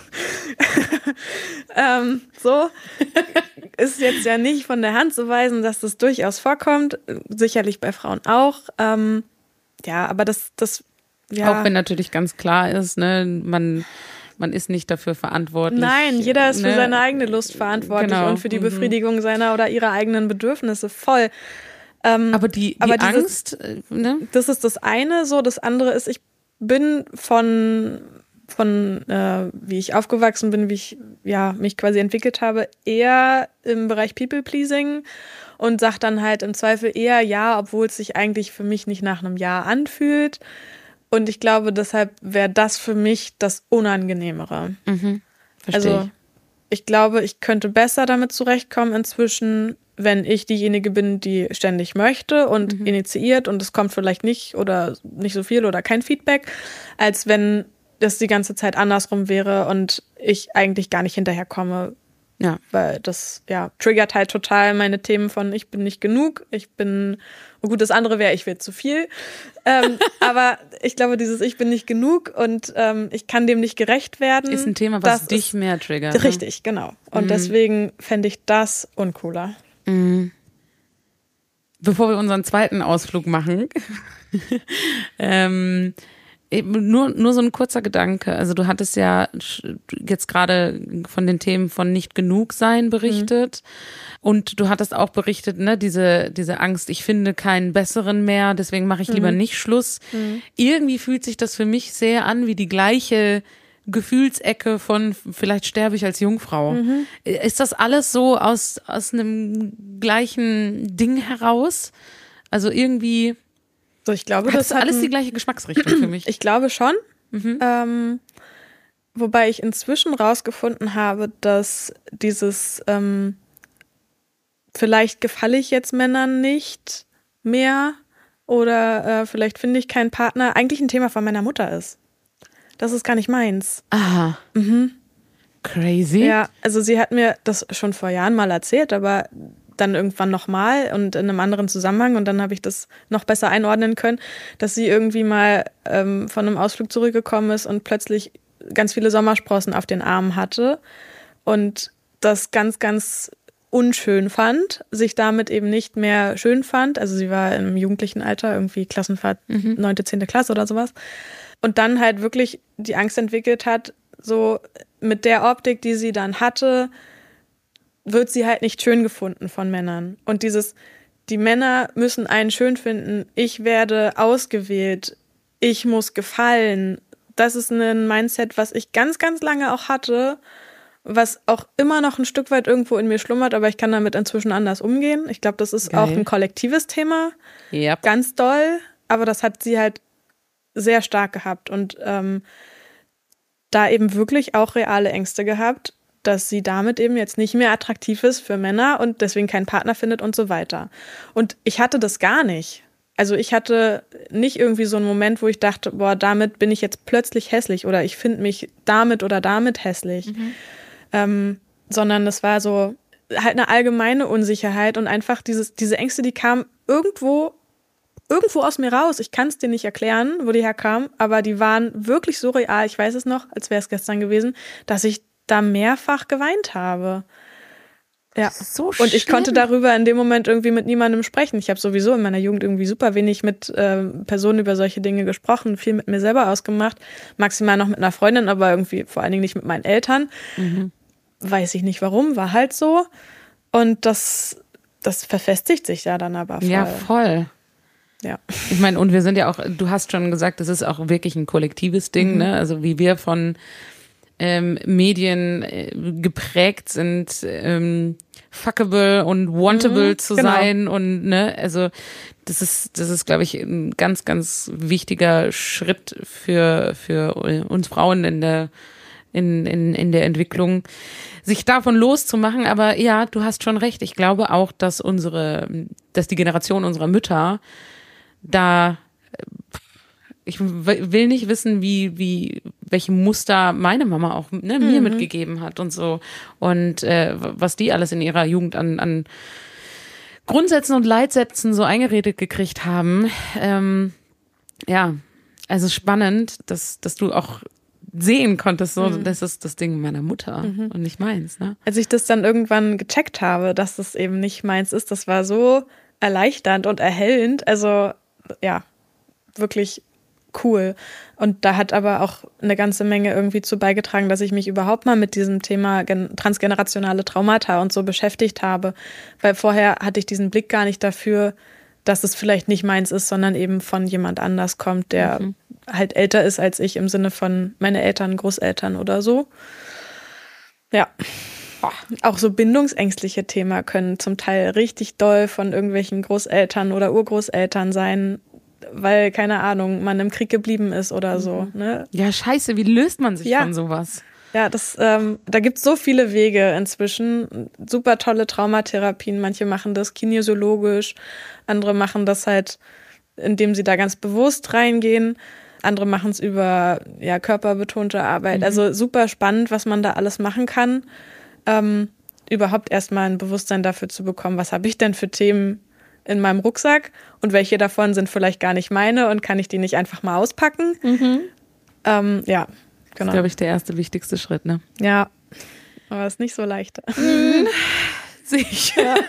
So ist jetzt ja nicht von der Hand zu weisen, dass das durchaus vorkommt. Sicherlich bei Frauen auch. Ja, aber das ja. Auch wenn natürlich ganz klar ist, ne, man ist nicht dafür verantwortlich. Nein, jeder ist für seine eigene Lust verantwortlich und für die Befriedigung seiner oder ihrer eigenen Bedürfnisse voll. Aber die Angst, ne? Das ist das eine. So, das andere ist, ich bin von wie ich aufgewachsen bin, wie ich mich quasi entwickelt habe, eher im Bereich People-Pleasing und sag dann halt im Zweifel eher ja, obwohl es sich eigentlich für mich nicht nach einem Ja anfühlt. Und ich glaube, deshalb wäre das für mich das Unangenehmere. Verstehe also ich glaube, ich könnte besser damit zurechtkommen inzwischen, wenn ich diejenige bin, die ständig möchte und initiiert und es kommt vielleicht nicht oder nicht so viel oder kein Feedback, als wenn das die ganze Zeit andersrum wäre und ich eigentlich gar nicht hinterherkomme. Ja. Weil das, triggert halt total meine Themen von ich bin nicht genug, das andere wäre, ich will zu viel. Aber ich glaube, dieses ich bin nicht genug und ich kann dem nicht gerecht werden. Ist ein Thema, was dich mehr triggert. Richtig, genau. Und deswegen fände ich das uncooler. Bevor wir unseren zweiten Ausflug machen, nur so ein kurzer Gedanke. Also du hattest ja jetzt gerade von den Themen von nicht genug sein berichtet und du hattest auch berichtet, ne, diese Angst, ich finde keinen besseren mehr, deswegen mache ich lieber nicht Schluss. Irgendwie fühlt sich das für mich sehr an wie die gleiche Gefühlsecke von vielleicht sterbe ich als Jungfrau. Ist das alles so aus einem gleichen Ding heraus? Also irgendwie so, ich glaube, das ist alles die gleiche Geschmacksrichtung für mich. Ich glaube schon. Wobei ich inzwischen rausgefunden habe, dass dieses vielleicht gefalle ich jetzt Männern nicht mehr oder vielleicht finde ich keinen Partner, eigentlich ein Thema von meiner Mutter ist. Das ist gar nicht meins. Aha. Crazy. Ja, also sie hat mir das schon vor Jahren mal erzählt, aber dann irgendwann nochmal und in einem anderen Zusammenhang und dann habe ich das noch besser einordnen können, dass sie irgendwie mal von einem Ausflug zurückgekommen ist und plötzlich ganz viele Sommersprossen auf den Armen hatte und das ganz, ganz unschön fand, sich damit eben nicht mehr schön fand. Also sie war im jugendlichen Alter, irgendwie Klassenfahrt 9., 10. Klasse oder sowas. Und dann halt wirklich die Angst entwickelt hat, so mit der Optik, die sie dann hatte, wird sie halt nicht schön gefunden von Männern. Und die Männer müssen einen schön finden, ich werde ausgewählt, ich muss gefallen. Das ist ein Mindset, was ich ganz, ganz lange auch hatte, was auch immer noch ein Stück weit irgendwo in mir schlummert, aber ich kann damit inzwischen anders umgehen. Ich glaube, das ist auch ein kollektives Thema, ganz doll, aber das hat sie halt sehr stark gehabt und da eben wirklich auch reale Ängste gehabt, dass sie damit eben jetzt nicht mehr attraktiv ist für Männer und deswegen keinen Partner findet und so weiter. Und ich hatte das gar nicht. Also ich hatte nicht irgendwie so einen Moment, wo ich dachte, boah, damit bin ich jetzt plötzlich hässlich oder ich finde mich damit oder damit hässlich. Sondern das war so halt eine allgemeine Unsicherheit und einfach diese Ängste, die kamen irgendwo aus mir raus. Ich kann es dir nicht erklären, wo die herkamen, aber die waren wirklich so real, ich weiß es noch, als wäre es gestern gewesen, dass ich da mehrfach geweint habe. Ja, so und ich konnte darüber in dem Moment irgendwie mit niemandem sprechen. Ich habe sowieso in meiner Jugend irgendwie super wenig mit Personen über solche Dinge gesprochen, viel mit mir selber ausgemacht, maximal noch mit einer Freundin, aber irgendwie vor allen Dingen nicht mit meinen Eltern. Weiß ich nicht warum, war halt so. Und das verfestigt sich ja dann aber voll. Ja, voll. Ja. Ich meine, und wir sind ja auch, du hast schon gesagt, das ist auch wirklich ein kollektives Ding, ne? Also wie wir von Medien geprägt sind, fuckable und wantable zu sein und ne, also das ist glaube ich ein ganz, ganz wichtiger Schritt für uns Frauen in der Entwicklung, sich davon loszumachen. Aber ja, du hast schon recht. Ich glaube auch, dass die Generation unserer Mütter da, ich will nicht wissen, welche Muster meine Mama auch mir mitgegeben hat und so. Und was die alles in ihrer Jugend an Grundsätzen und Leitsätzen so eingeredet gekriegt haben. Ja, also spannend, dass du auch sehen konntest, so, das ist das Ding meiner Mutter und nicht meins. Ne? Als ich das dann irgendwann gecheckt habe, dass das eben nicht meins ist, das war so erleichternd und erhellend. Also ja, wirklich cool. Und da hat aber auch eine ganze Menge irgendwie zu beigetragen, dass ich mich überhaupt mal mit diesem Thema transgenerationale Traumata und so beschäftigt habe. Weil vorher hatte ich diesen Blick gar nicht dafür, dass es vielleicht nicht meins ist, sondern eben von jemand anders kommt, der halt älter ist als ich, im Sinne von meine Eltern, Großeltern oder so. Ja. Auch so bindungsängstliche Themen können zum Teil richtig doll von irgendwelchen Großeltern oder Urgroßeltern sein, weil, keine Ahnung, man im Krieg geblieben ist oder so. Ne? Ja, scheiße, wie löst man sich von sowas? Ja, da gibt es so viele Wege inzwischen. Super tolle Traumatherapien. Manche machen das kinesiologisch, andere machen das halt, indem sie da ganz bewusst reingehen. Andere machen es über körperbetonte Arbeit. Also super spannend, was man da alles machen kann. Überhaupt erstmal ein Bewusstsein dafür zu bekommen, was habe ich denn für Themen in meinem Rucksack und welche davon sind vielleicht gar nicht meine und kann ich die nicht einfach mal auspacken? Ja. Genau. Das ist, glaube ich, der erste wichtigste Schritt, ne? Ja, aber es ist nicht so leicht. Sicher.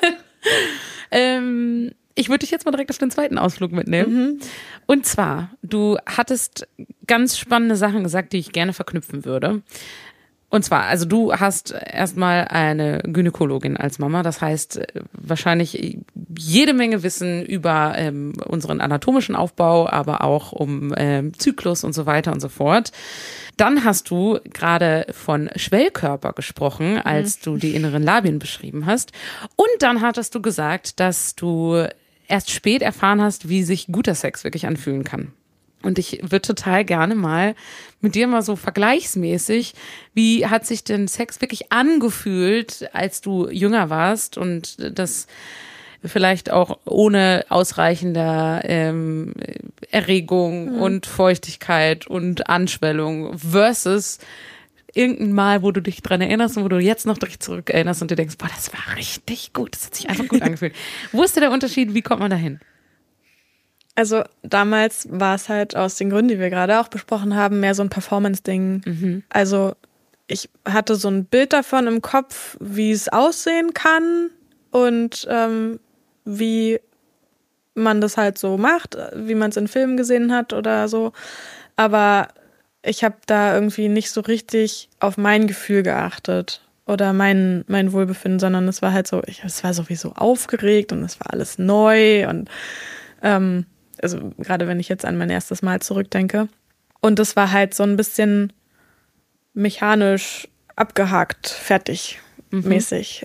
Ich würde dich jetzt mal direkt auf den zweiten Ausflug mitnehmen. Und zwar, du hattest ganz spannende Sachen gesagt, die ich gerne verknüpfen würde. Und zwar, also du hast erstmal eine Gynäkologin als Mama, das heißt wahrscheinlich jede Menge Wissen über unseren anatomischen Aufbau, aber auch um Zyklus und so weiter und so fort. Dann hast du gerade von Schwellkörper gesprochen, als du die inneren Labien beschrieben hast. Und dann hattest du gesagt, dass du erst spät erfahren hast, wie sich guter Sex wirklich anfühlen kann. Und ich würde total gerne mal mit dir mal so vergleichsmäßig, wie hat sich denn Sex wirklich angefühlt, als du jünger warst und das vielleicht auch ohne ausreichender Erregung und Feuchtigkeit und Anschwellung versus irgendein Mal, wo du dich dran erinnerst und wo du jetzt noch dich zurück erinnerst und dir denkst, boah, das war richtig gut, das hat sich einfach gut angefühlt. Wo ist denn der Unterschied, wie kommt man dahin? Also damals war es halt aus den Gründen, die wir gerade auch besprochen haben, mehr so ein Performance-Ding. Also ich hatte so ein Bild davon im Kopf, wie es aussehen kann und wie man das halt so macht, wie man es in Filmen gesehen hat oder so. Aber ich habe da irgendwie nicht so richtig auf mein Gefühl geachtet oder mein Wohlbefinden, sondern es war halt so, es war sowieso aufgeregt und es war alles neu und also gerade wenn ich jetzt an mein erstes Mal zurückdenke. Und das war halt so ein bisschen mechanisch abgehakt, fertig mäßig.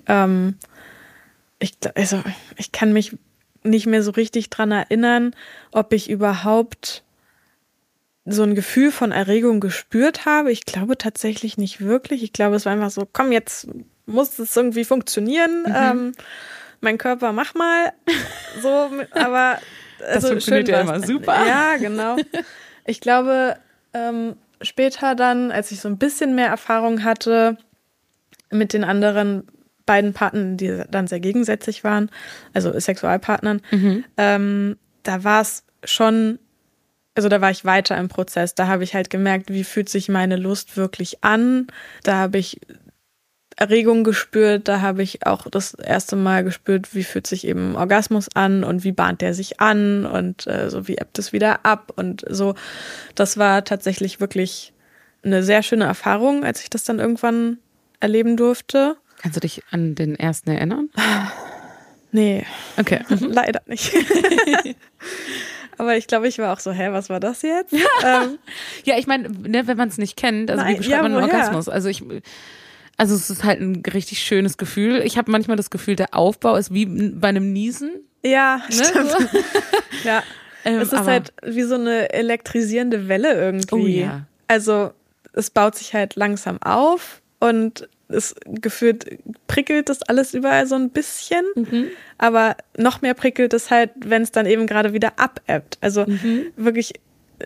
Ich kann mich nicht mehr so richtig dran erinnern, ob ich überhaupt so ein Gefühl von Erregung gespürt habe. Ich glaube tatsächlich nicht wirklich. Ich glaube, es war einfach so, komm, jetzt muss es irgendwie funktionieren. Mein Körper, mach mal. So, aber das funktioniert ja immer super. Ja, genau. Ich glaube, später dann, als ich so ein bisschen mehr Erfahrung hatte mit den anderen beiden Partnern, die dann sehr gegensätzlich waren, also Sexualpartnern, da war es schon, also da war ich weiter im Prozess. Da habe ich halt gemerkt, wie fühlt sich meine Lust wirklich an. Da habe ich Erregung gespürt, da habe ich auch das erste Mal gespürt, wie fühlt sich eben Orgasmus an und wie bahnt der sich an und so wie ebbt es wieder ab und so. Das war tatsächlich wirklich eine sehr schöne Erfahrung, als ich das dann irgendwann erleben durfte. Kannst du dich an den ersten erinnern? Nee. Okay. Leider nicht. Aber ich glaube, ich war auch so, was war das jetzt? Ja, ich meine, ne, wenn man es nicht kennt, also wie beschreibt man einen Orgasmus? Also es ist halt ein richtig schönes Gefühl. Ich habe manchmal das Gefühl, der Aufbau ist wie bei einem Niesen. Ja, ne? stimmt. So. Ja, es ist halt wie so eine elektrisierende Welle irgendwie. Oh ja. Also es baut sich halt langsam auf und es gefühlt prickelt das alles überall so ein bisschen. Aber noch mehr prickelt es halt, wenn es dann eben gerade wieder abebbt. Also wirklich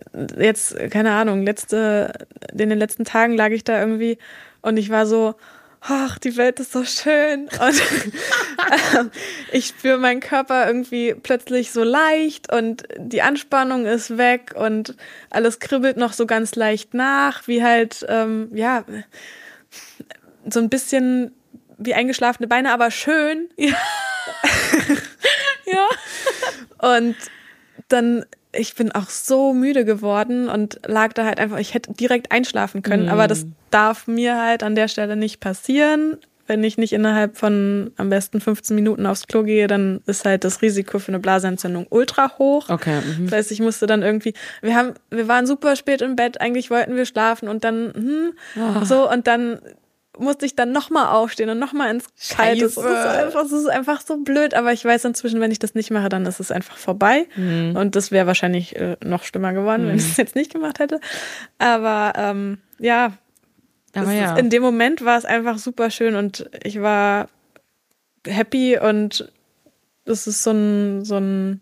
jetzt, keine Ahnung, in den letzten Tagen lag ich da irgendwie und ich war so, ach, die Welt ist so schön. Und ich spüre meinen Körper irgendwie plötzlich so leicht und die Anspannung ist weg und alles kribbelt noch so ganz leicht nach, wie halt, so ein bisschen wie eingeschlafene Beine, aber schön. Ja. Ja. Und dann, ich bin auch so müde geworden und lag da halt einfach, ich hätte direkt einschlafen können, aber das darf mir halt an der Stelle nicht passieren. Wenn ich nicht innerhalb von am besten 15 Minuten aufs Klo gehe, dann ist halt das Risiko für eine Blasenentzündung ultra hoch. Okay. Das heißt, ich musste dann irgendwie, wir waren super spät im Bett, eigentlich wollten wir schlafen und dann und dann musste ich dann nochmal aufstehen und nochmal ins Kalte. Es ist einfach so blöd, aber ich weiß inzwischen, wenn ich das nicht mache, dann ist es einfach vorbei. Und das wäre wahrscheinlich noch schlimmer geworden, wenn ich es jetzt nicht gemacht hätte. Aber in dem Moment war es einfach super schön und ich war happy und das ist so ein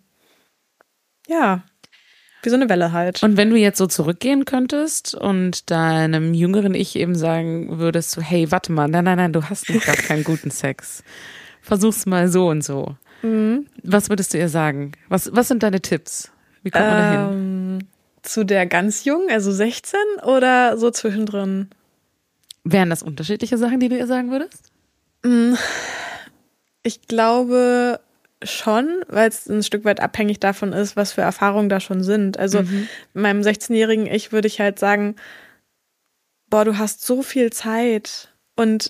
wie so eine Welle halt. Und wenn du jetzt so zurückgehen könntest und deinem jüngeren Ich eben sagen würdest, so, hey, warte mal, nein, du hast noch gar keinen guten Sex. Versuch's mal so und so. Was würdest du ihr sagen? Was sind deine Tipps? Wie kommt man da hin? Zu der ganz jungen, also 16 oder so zwischendrin? Wären das unterschiedliche Sachen, die du ihr sagen würdest? Ich glaube schon, weil es ein Stück weit abhängig davon ist, was für Erfahrungen da schon sind. Also meinem 16-jährigen Ich würde ich halt sagen, boah, du hast so viel Zeit und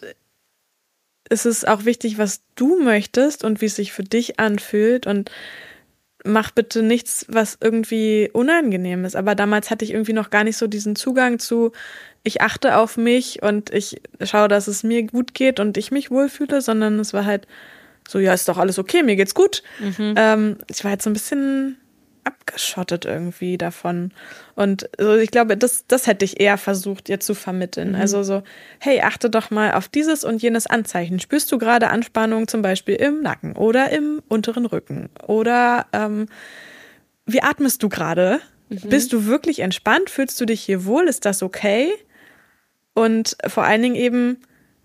es ist auch wichtig, was du möchtest und wie es sich für dich anfühlt und mach bitte nichts, was irgendwie unangenehm ist. Aber damals hatte ich irgendwie noch gar nicht so diesen Zugang zu, ich achte auf mich und ich schaue, dass es mir gut geht und ich mich wohlfühle, sondern es war halt so, ja, ist doch alles okay, mir geht's gut. Ich war halt so ein bisschen abgeschottet irgendwie davon. Und so, ich glaube, das hätte ich eher versucht, ihr zu vermitteln. Also so, hey, achte doch mal auf dieses und jenes Anzeichen. Spürst du gerade Anspannung zum Beispiel im Nacken oder im unteren Rücken? Oder wie atmest du gerade? Bist du wirklich entspannt? Fühlst du dich hier wohl? Ist das okay? Und vor allen Dingen eben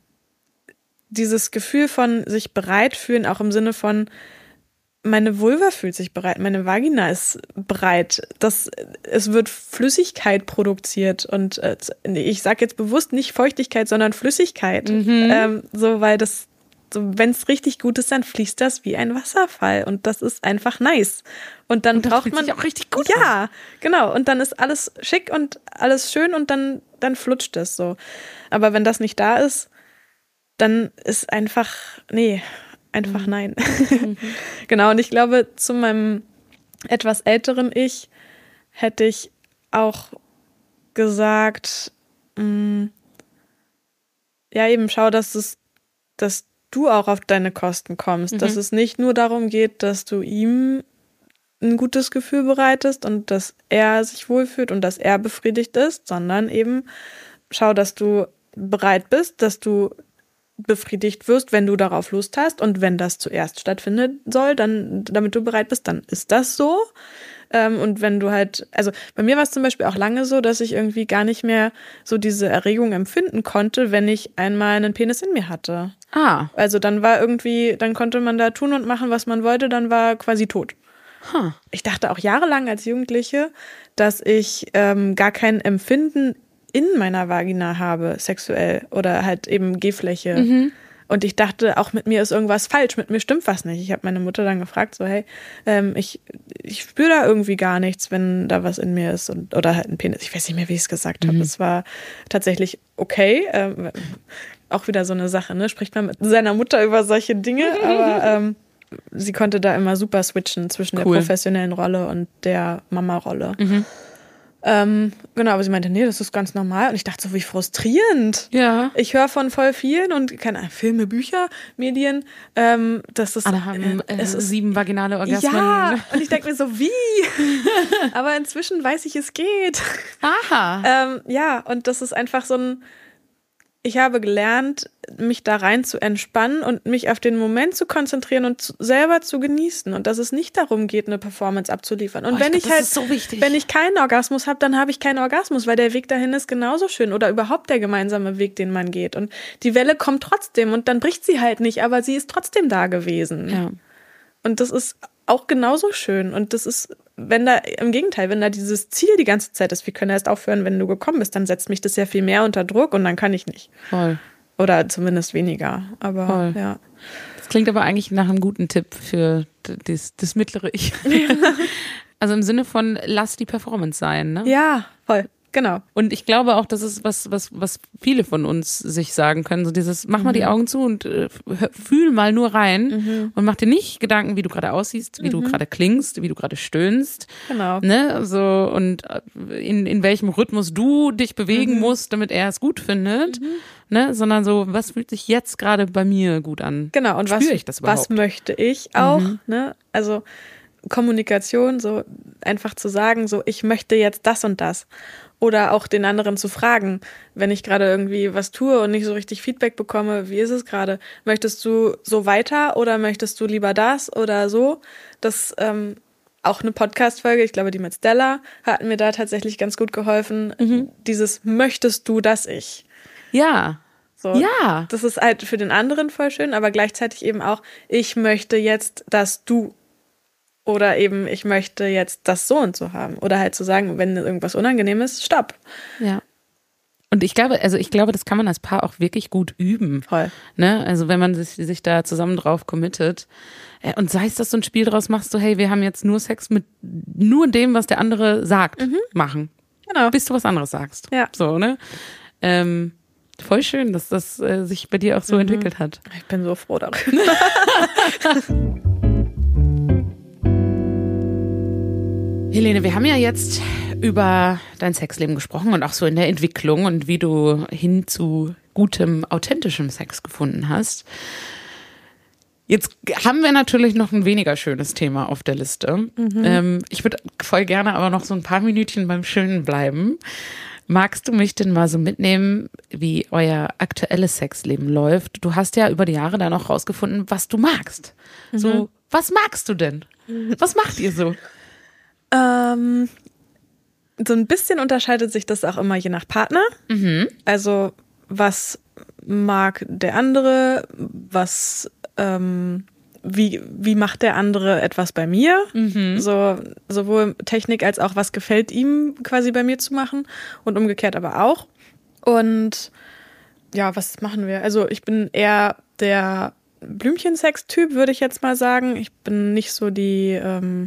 dieses Gefühl von sich bereit fühlen, auch im Sinne von, meine Vulva fühlt sich bereit, meine Vagina ist bereit, es wird Flüssigkeit produziert und ich sage jetzt bewusst nicht Feuchtigkeit, sondern Flüssigkeit, weil das, so, wenn es richtig gut ist, dann fließt das wie ein Wasserfall und das ist einfach nice. Und dann braucht man sich auch richtig gut. Ja, genau. Und dann ist alles schick und alles schön und dann flutscht es so. Aber wenn das nicht da ist, dann ist einfach nein. Genau, und ich glaube, zu meinem etwas älteren Ich hätte ich auch gesagt, eben schau, dass du auch auf deine Kosten kommst, dass es nicht nur darum geht, dass du ihm ein gutes Gefühl bereitest und dass er sich wohlfühlt und dass er befriedigt ist, sondern eben schau, dass du bereit bist, dass du befriedigt wirst, wenn du darauf Lust hast und wenn das zuerst stattfinden soll, dann, damit du bereit bist, dann ist das so. Und wenn du halt, also bei mir war es zum Beispiel auch lange so, dass ich irgendwie gar nicht mehr so diese Erregung empfinden konnte, wenn ich einmal einen Penis in mir hatte. Also dann war irgendwie, dann konnte man da tun und machen, was man wollte, dann war quasi tot. Ich dachte auch jahrelang als Jugendliche, dass ich gar kein Empfinden in meiner Vagina habe, sexuell oder halt eben G-Fläche. Und ich dachte, auch mit mir ist irgendwas falsch, mit mir stimmt was nicht. Ich habe meine Mutter dann gefragt, so hey, ich spüre da irgendwie gar nichts, wenn da was in mir ist oder halt ein Penis. Ich weiß nicht mehr, wie ich es gesagt habe. Es war tatsächlich okay. Auch wieder so eine Sache, ne? Spricht man mit seiner Mutter über solche Dinge, aber sie konnte da immer super switchen zwischen der professionellen Rolle und der Mama-Rolle. Genau, aber sie meinte, nee, das ist ganz normal. Und ich dachte so, wie frustrierend. Ja. Ich höre von voll vielen und keine Ahnung, Filme, Bücher, Medien, dass das alle haben 7 vaginale Orgasmen. Ja, und ich denke mir so, wie? Aber inzwischen weiß ich, es geht. Aha. Ja, und das ist einfach so ein, ich habe gelernt, mich da rein zu entspannen und mich auf den Moment zu konzentrieren und selber zu genießen. Und dass es nicht darum geht, eine Performance abzuliefern. Und wenn ich halt, so wenn ich keinen Orgasmus habe, dann habe ich keinen Orgasmus, weil der Weg dahin ist genauso schön oder überhaupt der gemeinsame Weg, den man geht. Und die Welle kommt trotzdem und dann bricht sie halt nicht, aber sie ist trotzdem da gewesen. Ja. Und das ist auch genauso schön. Und das ist, wenn da, im Gegenteil, wenn da dieses Ziel die ganze Zeit ist, wir können erst aufhören, wenn du gekommen bist, dann setzt mich das ja viel mehr unter Druck und dann kann ich nicht. Voll. Oder zumindest weniger. Aber Voll. ja. Das klingt aber eigentlich nach einem guten Tipp für das mittlere Ich. Also im Sinne von, lass die Performance sein, ne? Ja, voll. Genau. Und ich glaube auch, das ist was viele von uns sich sagen können. So dieses, mach mal die Augen zu und fühl mal nur rein und mach dir nicht Gedanken, wie du gerade aussiehst, wie du gerade klingst, wie du gerade stöhnst. Genau. Ne? So, und in welchem Rhythmus du dich bewegen musst, damit er es gut findet. Ne? Sondern so, was fühlt sich jetzt gerade bei mir gut an? Genau. Und spüre ich das überhaupt? Was möchte ich auch? Ne? Also Kommunikation, so einfach zu sagen, so ich möchte jetzt das und das. Oder auch den anderen zu fragen, wenn ich gerade irgendwie was tue und nicht so richtig Feedback bekomme, wie ist es gerade? Möchtest du so weiter oder möchtest du lieber das oder so? Das auch eine Podcast-Folge, ich glaube, die mit Stella, hat mir da tatsächlich ganz gut geholfen. Dieses möchtest du, dass ich? Ja. So, ja. Das ist halt für den anderen voll schön, aber gleichzeitig eben auch, ich möchte jetzt, dass du. Oder eben, ich möchte jetzt das so und so haben. Oder halt zu sagen, wenn irgendwas unangenehm ist, stopp. Ja. Und ich glaube, das kann man als Paar auch wirklich gut üben. Voll. Ne? Also wenn man sich da zusammen drauf committet. Und sei es, dass du ein Spiel draus machst, so hey, wir haben jetzt nur Sex mit nur dem, was der andere sagt, machen. Genau. Bis du was anderes sagst. Ja. So, ne? Voll schön, dass das sich bei dir auch so entwickelt hat. Ich bin so froh darüber. Helene, wir haben ja jetzt über dein Sexleben gesprochen und auch so in der Entwicklung und wie du hin zu gutem, authentischem Sex gefunden hast. Jetzt haben wir natürlich noch ein weniger schönes Thema auf der Liste. Ich würde voll gerne aber noch so ein paar Minütchen beim Schönen bleiben. Magst du mich denn mal so mitnehmen, wie euer aktuelles Sexleben läuft? Du hast ja über die Jahre dann auch rausgefunden, was du magst. So, was magst du denn? Was macht ihr so? So ein bisschen unterscheidet sich das auch immer je nach Partner. Also was mag der andere, wie macht der andere etwas bei mir? So, sowohl Technik als auch was gefällt ihm quasi bei mir zu machen und umgekehrt aber auch. Und ja, was machen wir? Also ich bin eher der Blümchensex-Typ, würde ich jetzt mal sagen. Ich bin nicht so die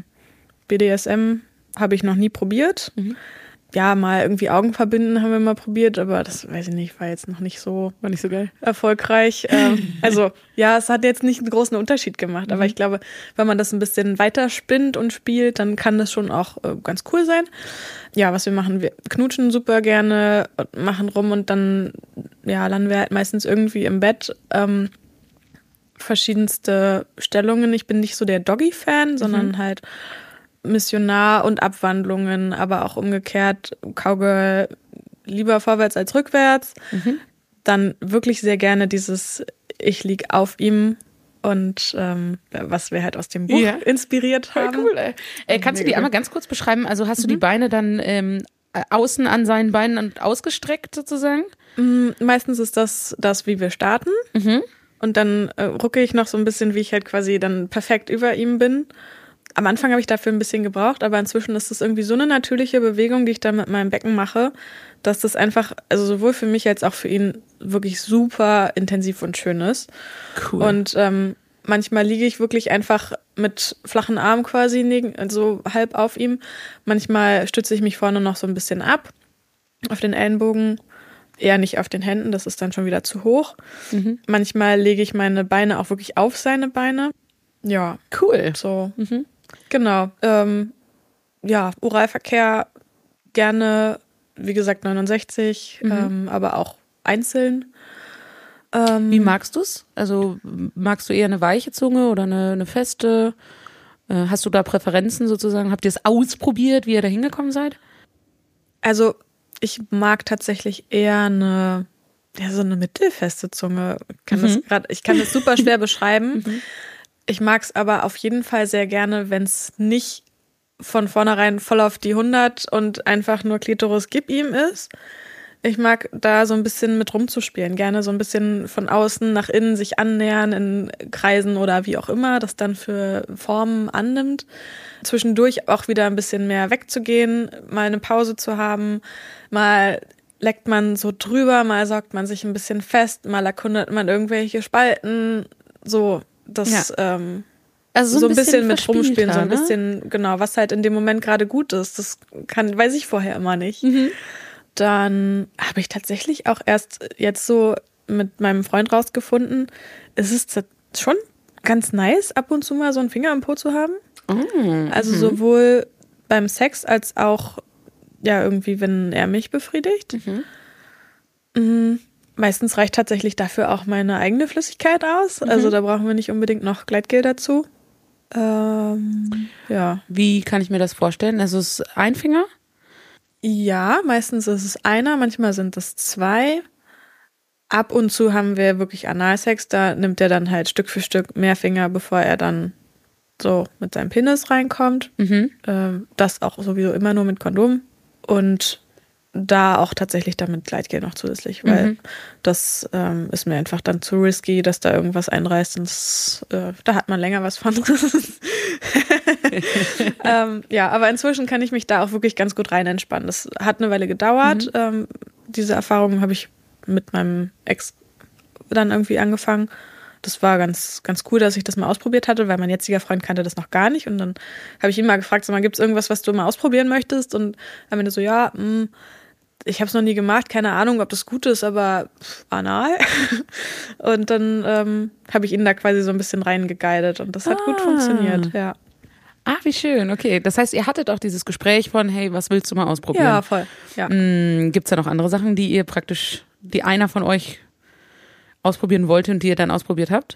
BDSM, habe ich noch nie probiert. Ja, mal irgendwie Augen verbinden haben wir mal probiert, aber das, weiß ich nicht, war jetzt noch nicht so geil. Erfolgreich. Also ja, es hat jetzt nicht einen großen Unterschied gemacht, aber ich glaube, wenn man das ein bisschen weiter spinnt und spielt, dann kann das schon auch ganz cool sein. Ja, was wir machen, wir knutschen super gerne, machen rum und dann ja, landen wir halt meistens irgendwie im Bett. Verschiedenste Stellungen. Ich bin nicht so der Doggy-Fan, sondern halt Missionar und Abwandlungen, aber auch umgekehrt Cowgirl lieber vorwärts als rückwärts. Dann wirklich sehr gerne dieses ich lieg auf ihm und was wir halt aus dem Buch inspiriert haben. Cool, ey. Kannst du die einmal ganz kurz beschreiben? Also hast du die Beine dann außen an seinen Beinen ausgestreckt sozusagen? Meistens ist das, wie wir starten. Und dann rucke ich noch so ein bisschen, wie ich halt quasi dann perfekt über ihm bin. Am Anfang habe ich dafür ein bisschen gebraucht, aber inzwischen ist es irgendwie so eine natürliche Bewegung, die ich dann mit meinem Becken mache, dass das einfach, also sowohl für mich als auch für ihn wirklich super intensiv und schön ist. Cool. Und manchmal liege ich wirklich einfach mit flachen Armen quasi so halb auf ihm. Manchmal stütze ich mich vorne noch so ein bisschen ab auf den Ellenbogen. Eher nicht auf den Händen, das ist dann schon wieder zu hoch. Manchmal lege ich meine Beine auch wirklich auf seine Beine. Ja. Cool. So. Genau. Ja, Oralverkehr gerne, wie gesagt, 69, aber auch einzeln. Wie magst du's? Also magst du eher eine weiche Zunge oder eine feste? Hast du da Präferenzen sozusagen? Habt ihr es ausprobiert, wie ihr da hingekommen seid? Also ich mag tatsächlich eher eine ja, so eine mittelfeste Zunge. Ich kann das super schwer beschreiben. Ich mag es aber auf jeden Fall sehr gerne, wenn es nicht von vornherein voll auf die 100 und einfach nur Klitoris gib ihm ist. Ich mag da so ein bisschen mit rumzuspielen. Gerne so ein bisschen von außen nach innen sich annähern in Kreisen oder wie auch immer, das dann für Formen annimmt. Zwischendurch auch wieder ein bisschen mehr wegzugehen, mal eine Pause zu haben, mal leckt man so drüber, mal saugt man sich ein bisschen fest, mal erkundet man irgendwelche Spalten, so das also so ein bisschen mit verspielter, rumspielen, so ein ne? bisschen, genau, was halt in dem Moment gerade gut ist. Das weiß ich vorher immer nicht. Dann habe ich tatsächlich auch erst jetzt so mit meinem Freund rausgefunden, es ist schon ganz nice, ab und zu mal so einen Finger im Po zu haben. Also sowohl beim Sex als auch ja, irgendwie, wenn er mich befriedigt. Meistens reicht tatsächlich dafür auch meine eigene Flüssigkeit aus. Also da brauchen wir nicht unbedingt noch Gleitgel dazu. Ja. Wie kann ich mir das vorstellen? Also es ist ein Finger? Ja, meistens ist es einer, manchmal sind es 2. Ab und zu haben wir wirklich Analsex, da nimmt er dann halt Stück für Stück mehr Finger, bevor er dann so mit seinem Penis reinkommt. Das auch sowieso immer nur mit Kondom. Und da auch tatsächlich dann mit Gleitgel noch zusätzlich, weil das ist mir einfach dann zu risky, dass da irgendwas einreißt und da hat man länger was von. Ja, aber inzwischen kann ich mich da auch wirklich ganz gut rein entspannen. Das hat eine Weile gedauert. Diese Erfahrung habe ich mit meinem Ex dann irgendwie angefangen. Das war ganz, ganz cool, dass ich das mal ausprobiert hatte, weil mein jetziger Freund kannte das noch gar nicht. Und dann habe ich ihn mal gefragt, sag mal, gibt es irgendwas, was du mal ausprobieren möchtest? Und am Ende so, ja, ich habe es noch nie gemacht, keine Ahnung, ob das gut ist, aber anal. Und dann habe ich ihn da quasi so ein bisschen reingeguidet und das hat gut funktioniert, ja. Ah, wie schön, okay. Das heißt, ihr hattet auch dieses Gespräch von, hey, was willst du mal ausprobieren? Ja, voll, ja. Gibt es da noch andere Sachen, die einer von euch ausprobieren wollte und die ihr dann ausprobiert habt?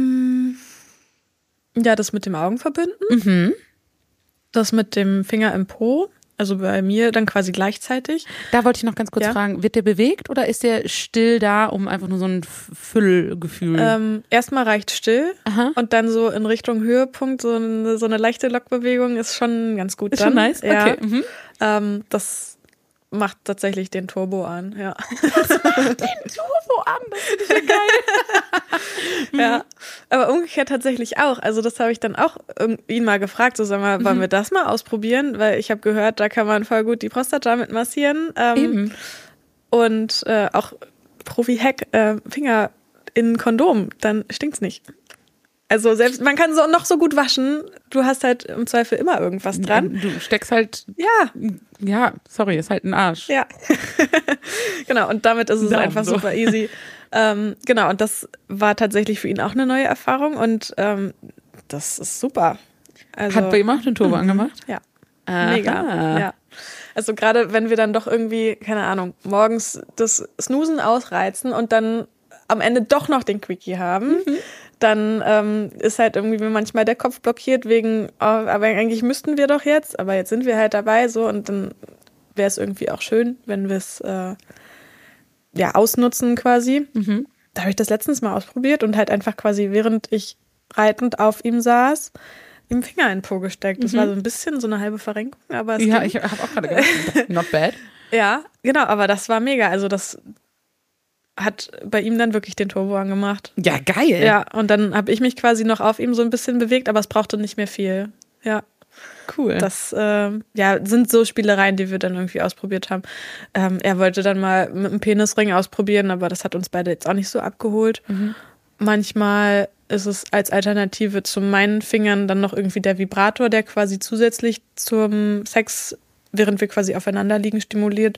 Ja, das mit dem Augen verbinden. Das mit dem Finger im Po. Also bei mir dann quasi gleichzeitig. Da wollte ich noch ganz kurz fragen, wird der bewegt oder ist der still da, um einfach nur so ein Füllgefühl? Erstmal reicht still und dann so in Richtung Höhepunkt, so eine leichte Lockbewegung ist schon ganz gut. Ist dann. schon nice? Ja. Okay. Das macht tatsächlich den Turbo an, ja. Das macht den Turbo an, das finde ich ja geil. Ja, aber umgekehrt tatsächlich auch. Also das habe ich dann auch ihn mal gefragt, so sag mal, wollen wir das mal ausprobieren? Weil ich habe gehört, da kann man voll gut die Prostata mit massieren. Und auch Profi-Hack, Finger in Kondom, dann stinkt's nicht. Also selbst, man kann so noch so gut waschen, du hast halt im Zweifel immer irgendwas dran. Du steckst halt, sorry, ist halt ein Arsch. Ja, genau, und damit ist es einfach super easy. Genau, und das war tatsächlich für ihn auch eine neue Erfahrung und das ist super. Also, hat bei ihm auch den Turbo angemacht? Ja, Aha. mega, ja. Also gerade wenn wir dann doch irgendwie, keine Ahnung, morgens das Snoozen ausreizen und dann am Ende doch noch den Quickie haben, dann ist halt irgendwie manchmal der Kopf blockiert wegen, aber eigentlich müssten wir doch jetzt, aber jetzt sind wir halt dabei so und dann wäre es irgendwie auch schön, wenn wir es ausnutzen quasi. Da habe ich das letztens mal ausprobiert und halt einfach quasi, während ich reitend auf ihm saß, ihm Finger in den Po gesteckt. Das war so ein bisschen so eine halbe Verrenkung, aber es ging. Ich habe auch gerade gedacht, not bad. Ja, genau, aber das war mega. Also das hat bei ihm dann wirklich den Turbo angemacht. Ja, geil. Ja, und dann habe ich mich quasi noch auf ihm so ein bisschen bewegt, aber es brauchte nicht mehr viel. Ja. Cool. Das sind so Spielereien, die wir dann irgendwie ausprobiert haben. Er wollte dann mal mit einem Penisring ausprobieren, aber das hat uns beide jetzt auch nicht so abgeholt. Manchmal ist es als Alternative zu meinen Fingern dann noch irgendwie der Vibrator, der quasi zusätzlich zum Sex, während wir quasi aufeinander liegen, stimuliert.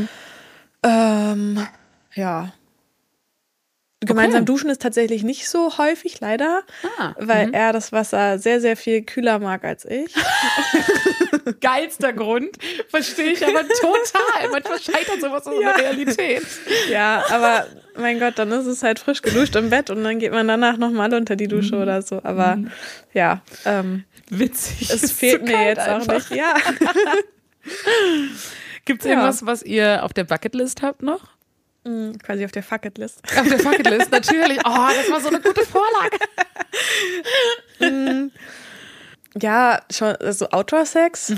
Ja. Gemeinsam duschen ist tatsächlich nicht so häufig, leider, weil er das Wasser sehr, sehr viel kühler mag als ich. Geilster Grund, verstehe ich aber total. Manchmal scheitert sowas in der Realität. Ja, aber mein Gott, dann ist es halt frisch geduscht im Bett und dann geht man danach nochmal unter die Dusche oder so. Aber ja, witzig. Es fehlt mir jetzt einfach auch nicht. Ja. Gibt es irgendwas, was ihr auf der Bucketlist habt noch? Quasi auf der Fucketlist. Auf der Fucketlist, natürlich. Oh, das war so eine gute Vorlage. Ja, schon, also Outdoor-Sex.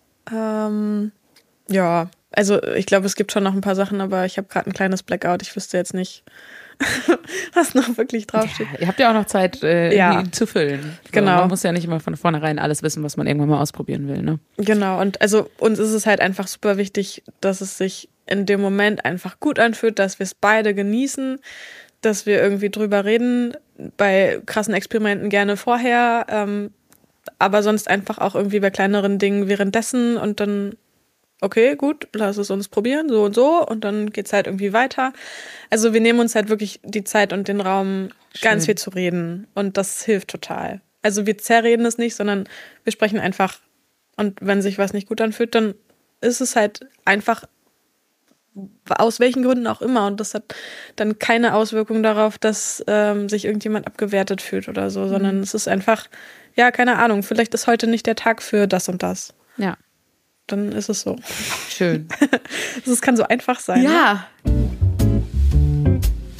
Ja, also ich glaube, es gibt schon noch ein paar Sachen, aber ich habe gerade ein kleines Blackout. Ich wüsste jetzt nicht, was noch wirklich draufsteht. Ja, ihr habt ja auch noch Zeit, ihn zu füllen. So, genau. Man muss ja nicht immer von vornherein alles wissen, was man irgendwann mal ausprobieren will, ne? Genau, und also uns ist es halt einfach super wichtig, dass es sich in dem Moment einfach gut anfühlt, dass wir es beide genießen, dass wir irgendwie drüber reden, bei krassen Experimenten gerne vorher, aber sonst einfach auch irgendwie bei kleineren Dingen währenddessen und dann, okay, gut, lass es uns probieren, so und dann geht's halt irgendwie weiter. Also wir nehmen uns halt wirklich die Zeit und den Raum, ganz viel zu reden und das hilft total. Also wir zerreden es nicht, sondern wir sprechen einfach und wenn sich was nicht gut anfühlt, dann ist es halt einfach aus welchen Gründen auch immer und das hat dann keine Auswirkung darauf, dass sich irgendjemand abgewertet fühlt oder so, sondern es ist einfach, ja, keine Ahnung, vielleicht ist heute nicht der Tag für das und das. Ja. Dann ist es so. Schön. Es kann so einfach sein. Ja. Ne?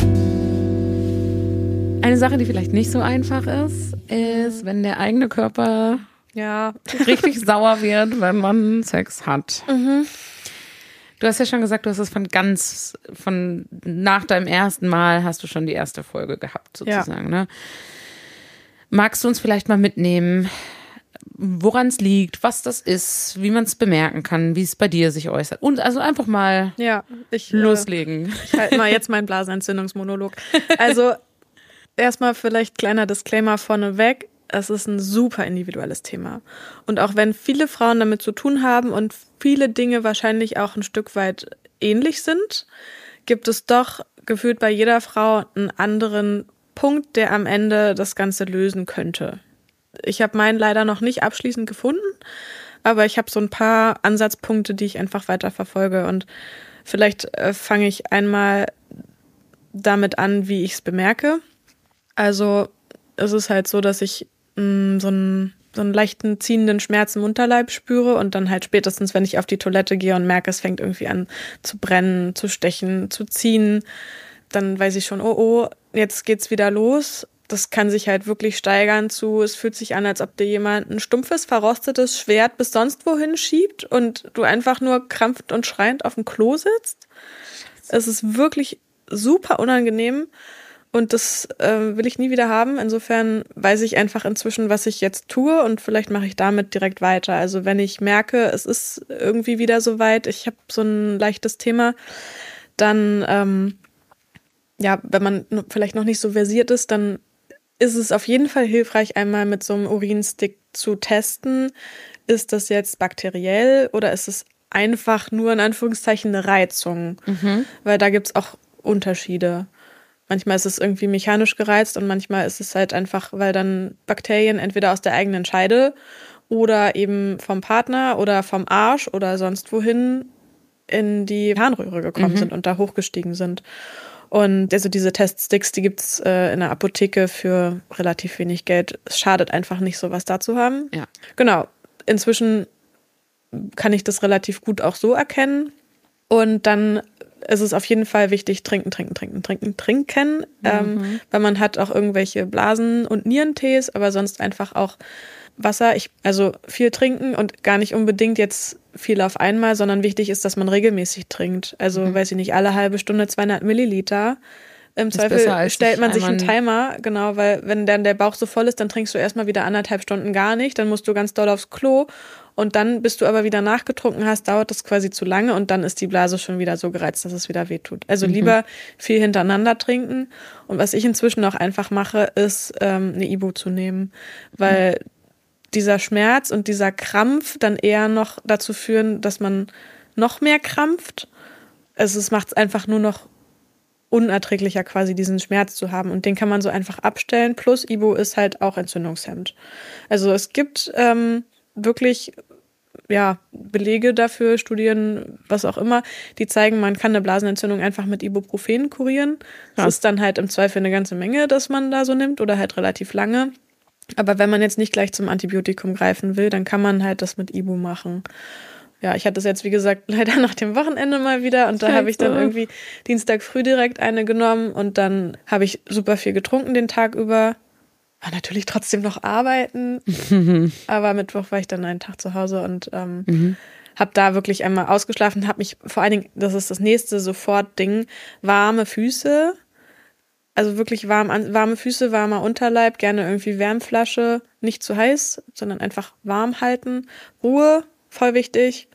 Eine Sache, die vielleicht nicht so einfach ist, wenn der eigene Körper richtig sauer wird, wenn man Sex hat. Du hast ja schon gesagt, du hast es von nach deinem ersten Mal hast du schon die erste Folge gehabt, sozusagen. Ne? Magst du uns vielleicht mal mitnehmen, woran es liegt, was das ist, wie man es bemerken kann, wie es bei dir sich äußert? Und also einfach mal loslegen. Ich halte mal jetzt meinen Blasenentzündungsmonolog. Also erstmal vielleicht kleiner Disclaimer vorneweg. Es ist ein super individuelles Thema. Und auch wenn viele Frauen damit zu tun haben und viele Dinge wahrscheinlich auch ein Stück weit ähnlich sind, gibt es doch gefühlt bei jeder Frau einen anderen Punkt, der am Ende das Ganze lösen könnte. Ich habe meinen leider noch nicht abschließend gefunden, aber ich habe so ein paar Ansatzpunkte, die ich einfach weiter verfolge. Und vielleicht fange ich einmal damit an, wie ich es bemerke. Also es ist halt so, dass ich so einen leichten ziehenden Schmerz im Unterleib spüre und dann halt spätestens, wenn ich auf die Toilette gehe und merke, es fängt irgendwie an zu brennen, zu stechen, zu ziehen, dann weiß ich schon, oh, jetzt geht's wieder los. Das kann sich halt wirklich steigern zu, es fühlt sich an, als ob dir jemand ein stumpfes, verrostetes Schwert bis sonst wohin schiebt und du einfach nur krampfend und schreiend auf dem Klo sitzt. Es ist wirklich super unangenehm. Und das will ich nie wieder haben. Insofern weiß ich einfach inzwischen, was ich jetzt tue und vielleicht mache ich damit direkt weiter. Also wenn ich merke, es ist irgendwie wieder soweit, ich habe so ein leichtes Thema, dann, wenn man vielleicht noch nicht so versiert ist, dann ist es auf jeden Fall hilfreich, einmal mit so einem Urinstick zu testen. Ist das jetzt bakteriell oder ist es einfach nur in Anführungszeichen eine Reizung? Weil da gibt's auch Unterschiede. Manchmal ist es irgendwie mechanisch gereizt und manchmal ist es halt einfach, weil dann Bakterien entweder aus der eigenen Scheide oder eben vom Partner oder vom Arsch oder sonst wohin in die Harnröhre gekommen sind und da hochgestiegen sind. Und also diese Teststicks, die gibt's in der Apotheke für relativ wenig Geld. Es schadet einfach nicht, sowas da zu haben. Ja. Genau. Inzwischen kann ich das relativ gut auch so erkennen. Und dann ist es auf jeden Fall wichtig, trinken. Weil man hat auch irgendwelche Blasen- und Nierentees, aber sonst einfach auch Wasser. Also viel trinken und gar nicht unbedingt jetzt viel auf einmal, sondern wichtig ist, dass man regelmäßig trinkt. Also, weiß ich nicht, alle halbe Stunde 200 Milliliter. Im Zweifel stellt man sich einen Timer, genau, weil wenn dann der Bauch so voll ist, dann trinkst du erstmal wieder 1,5 Stunden gar nicht, dann musst du ganz doll aufs Klo und dann, bis du aber wieder nachgetrunken hast, dauert das quasi zu lange und dann ist die Blase schon wieder so gereizt, dass es wieder wehtut. Also lieber viel hintereinander trinken und was ich inzwischen auch einfach mache, ist eine Ibu zu nehmen, weil dieser Schmerz und dieser Krampf dann eher noch dazu führen, dass man noch mehr krampft. Also es macht es einfach nur noch unerträglicher quasi diesen Schmerz zu haben und den kann man so einfach abstellen. Plus Ibu ist halt auch entzündungshemmend. Also es gibt wirklich Belege dafür, Studien, was auch immer, die zeigen, man kann eine Blasenentzündung einfach mit Ibuprofen kurieren. Das ist dann halt im Zweifel eine ganze Menge, dass man da so nimmt oder halt relativ lange. Aber wenn man jetzt nicht gleich zum Antibiotikum greifen will, dann kann man halt das mit Ibu machen. ja, ich hatte es jetzt, wie gesagt, leider nach dem Wochenende mal wieder und da habe ich dann irgendwie Dienstag früh direkt eine genommen und dann habe ich super viel getrunken den Tag über. War natürlich trotzdem noch arbeiten, aber Mittwoch war ich dann einen Tag zu Hause und habe da wirklich einmal ausgeschlafen, habe mich vor allen Dingen, das ist das nächste Sofort-Ding, warme Füße, also wirklich warme Füße, warmer Unterleib, gerne irgendwie Wärmflasche, nicht zu heiß, sondern einfach warm halten, Ruhe, voll wichtig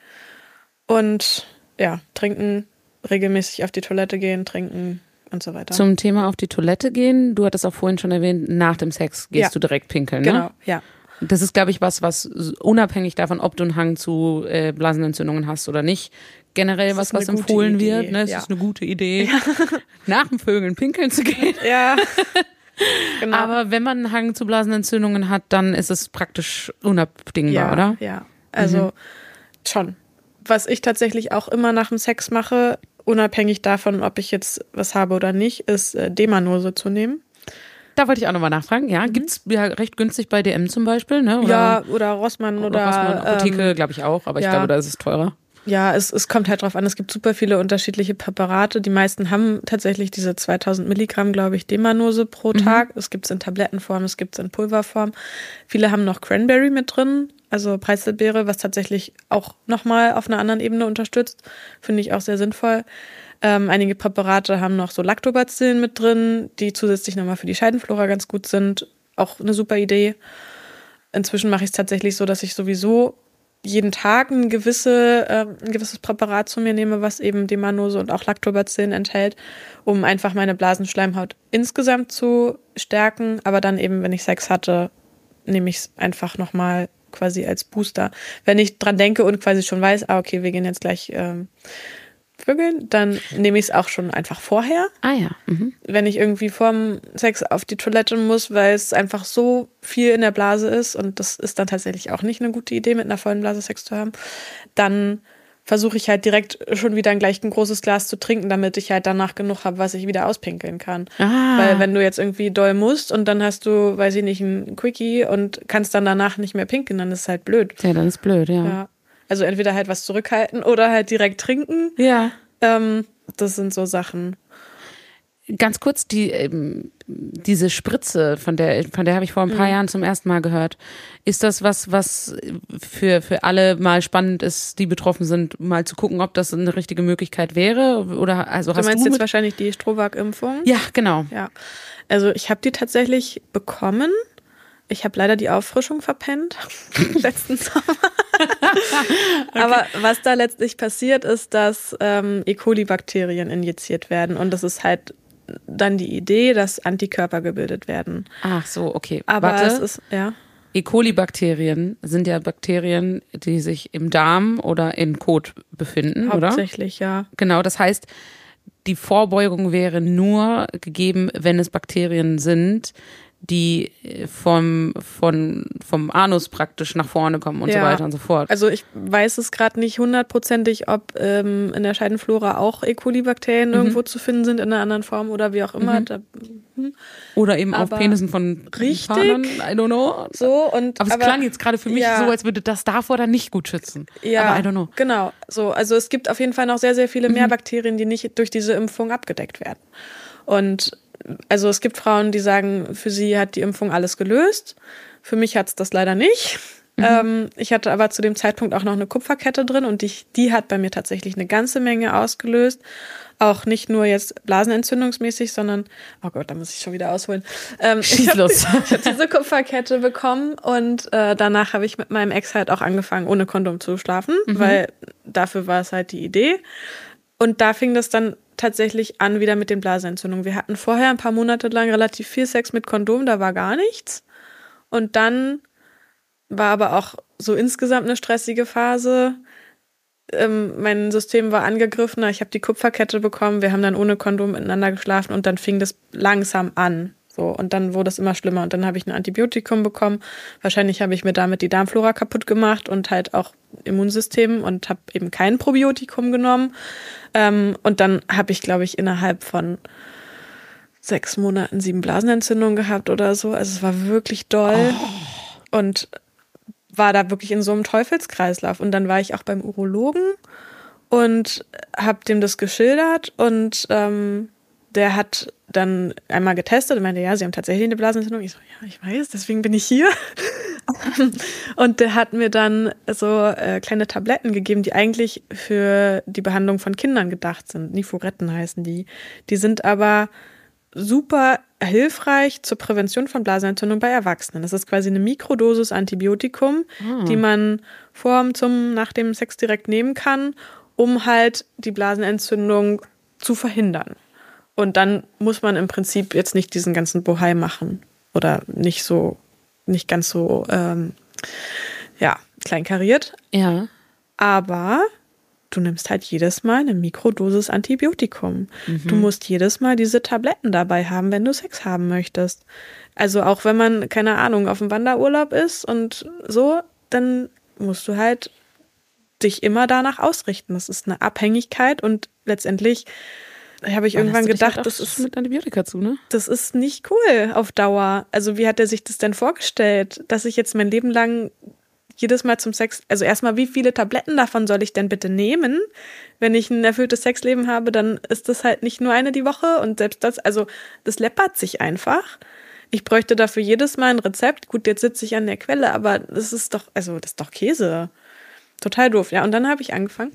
und ja, trinken, regelmäßig auf die Toilette gehen, trinken und so weiter. Zum Thema auf die Toilette gehen, du hattest auch vorhin schon erwähnt, nach dem Sex gehst du direkt pinkeln, ne? Genau, ja. Das ist, glaube ich, was unabhängig davon, ob du einen Hang zu Blasenentzündungen hast oder nicht, generell was empfohlen wird. Ne? Es ist eine gute Idee, nach dem Vögeln pinkeln zu gehen. Ja, genau. Aber wenn man einen Hang zu Blasenentzündungen hat, dann ist es praktisch unabdingbar, oder? Ja, also schon. Was ich tatsächlich auch immer nach dem Sex mache, unabhängig davon, ob ich jetzt was habe oder nicht, ist Demanose zu nehmen. Da wollte ich auch nochmal nachfragen. Ja, gibt's ja recht günstig bei DM zum Beispiel, ne? Oder, oder Rossmann oder Rossmann, Apotheke, glaube ich auch, aber ich glaube, da ist es teurer. Ja, es kommt halt drauf an. Es gibt super viele unterschiedliche Präparate. Die meisten haben tatsächlich diese 2000 Milligramm, glaube ich, Demanose pro Tag. Es gibt es in Tablettenform, es gibt es in Pulverform. Viele haben noch Cranberry mit drin, also Preiselbeere, was tatsächlich auch nochmal auf einer anderen Ebene unterstützt. Finde ich auch sehr sinnvoll. Einige Präparate haben noch so Lactobacillen mit drin, die zusätzlich nochmal für die Scheidenflora ganz gut sind. Auch eine super Idee. Inzwischen mache ich es tatsächlich so, dass ich sowieso jeden Tag ein gewisses Präparat zu mir nehme, was eben Demanose und auch Lactobacillen enthält, um einfach meine Blasenschleimhaut insgesamt zu stärken. Aber dann eben, wenn ich Sex hatte, nehme ich es einfach nochmal quasi als Booster. Wenn ich dran denke und quasi schon weiß, okay, wir gehen jetzt gleich vögeln, dann nehme ich es auch schon einfach vorher. Ah ja. Wenn ich irgendwie vorm Sex auf die Toilette muss, weil es einfach so viel in der Blase ist und das ist dann tatsächlich auch nicht eine gute Idee, mit einer vollen Blase Sex zu haben, dann versuche ich halt direkt schon wieder gleich ein großes Glas zu trinken, damit ich halt danach genug habe, was ich wieder auspinkeln kann. Weil wenn du jetzt irgendwie doll musst und dann hast du, weiß ich nicht, ein Quickie und kannst dann danach nicht mehr pinkeln, dann ist es halt blöd. Ja, dann ist blöd, ja. Also entweder halt was zurückhalten oder halt direkt trinken. Ja. Das sind so Sachen. Ganz kurz, diese Spritze, von der habe ich vor ein paar Jahren zum ersten Mal gehört. Ist das was für alle mal spannend ist, die betroffen sind, mal zu gucken, ob das eine richtige Möglichkeit wäre? Oder also du meinst jetzt wahrscheinlich die Strohwag-Impfung? Ja, genau. Ja. Also ich habe die tatsächlich bekommen. Ich habe leider die Auffrischung verpennt, letzten Sommer. Okay. Aber was da letztlich passiert, ist, dass E. coli-Bakterien injiziert werden. Und das ist halt dann die Idee, dass Antikörper gebildet werden. Ach so, okay. Aber es ist, ja. E. coli-Bakterien sind ja Bakterien, die sich im Darm oder in Kot befinden, oder? Hauptsächlich, ja. Genau, das heißt, die Vorbeugung wäre nur gegeben, wenn es Bakterien sind, die vom Anus praktisch nach vorne kommen und so weiter und so fort. Also ich weiß es gerade nicht hundertprozentig, ob in der Scheidenflora auch E. coli-Bakterien irgendwo zu finden sind, in einer anderen Form oder wie auch immer. Oder eben auf Penissen von Partnern, I don't know. So, aber es klang jetzt gerade für mich so, als würde das davor dann nicht gut schützen. Ja, aber I don't know. Genau. So, also es gibt auf jeden Fall noch sehr, sehr viele mehr Bakterien, die nicht durch diese Impfung abgedeckt werden. Und also es gibt Frauen, die sagen, für sie hat die Impfung alles gelöst. Für mich hat es das leider nicht. Ich hatte aber zu dem Zeitpunkt auch noch eine Kupferkette drin und die hat bei mir tatsächlich eine ganze Menge ausgelöst. Auch nicht nur jetzt blasenentzündungsmäßig, sondern, oh Gott, da muss ich schon wieder ausholen. Ich habe diese Kupferkette bekommen und danach habe ich mit meinem Ex halt auch angefangen, ohne Kondom zu schlafen, weil dafür war es halt die Idee. Und da fing das dann tatsächlich an wieder mit den Blasenentzündungen. Wir hatten vorher ein paar Monate lang relativ viel Sex mit Kondom, da war gar nichts. Und dann war aber auch so insgesamt eine stressige Phase. Mein System war angegriffener, ich habe die Kupferkette bekommen, wir haben dann ohne Kondom miteinander geschlafen und dann fing das langsam an. So, und dann wurde es immer schlimmer und dann habe ich ein Antibiotikum bekommen. Wahrscheinlich habe ich mir damit die Darmflora kaputt gemacht und halt auch Immunsystem und habe eben kein Probiotikum genommen. Und dann habe ich, glaube ich, innerhalb von 6 Monaten 7 Blasenentzündungen gehabt oder so. Also es war wirklich doll. Und war da wirklich in so einem Teufelskreislauf. Und dann war ich auch beim Urologen und habe dem das geschildert und der hat dann einmal getestet und meinte, ja, sie haben tatsächlich eine Blasenentzündung. Ich so, ja, ich weiß, deswegen bin ich hier. Und der hat mir dann so kleine Tabletten gegeben, die eigentlich für die Behandlung von Kindern gedacht sind. Nifuretten heißen die. Die sind aber super hilfreich zur Prävention von Blasenentzündung bei Erwachsenen. Das ist quasi eine Mikrodosis Antibiotikum, die man nach dem Sex direkt nehmen kann, um halt die Blasenentzündung zu verhindern. Und dann muss man im Prinzip jetzt nicht diesen ganzen Bohai machen oder nicht ganz so kleinkariert. Ja. Aber du nimmst halt jedes Mal eine Mikrodosis Antibiotikum. Du musst jedes Mal diese Tabletten dabei haben, wenn du Sex haben möchtest. Also auch wenn man, keine Ahnung, auf dem Wanderurlaub ist und so, dann musst du halt dich immer danach ausrichten. Das ist eine Abhängigkeit und letztendlich habe ich irgendwann gedacht, das ist mit Antibiotika zu, ne? Das ist nicht cool auf Dauer. Also wie hat er sich das denn vorgestellt, dass ich jetzt mein Leben lang jedes Mal zum Sex, also erstmal, wie viele Tabletten davon soll ich denn bitte nehmen? Wenn ich ein erfülltes Sexleben habe, dann ist das halt nicht nur eine die Woche und selbst das, also das läppert sich einfach. Ich bräuchte dafür jedes Mal ein Rezept. Gut, jetzt sitze ich an der Quelle, aber das ist doch Käse. Total doof, ja. Und dann habe ich angefangen.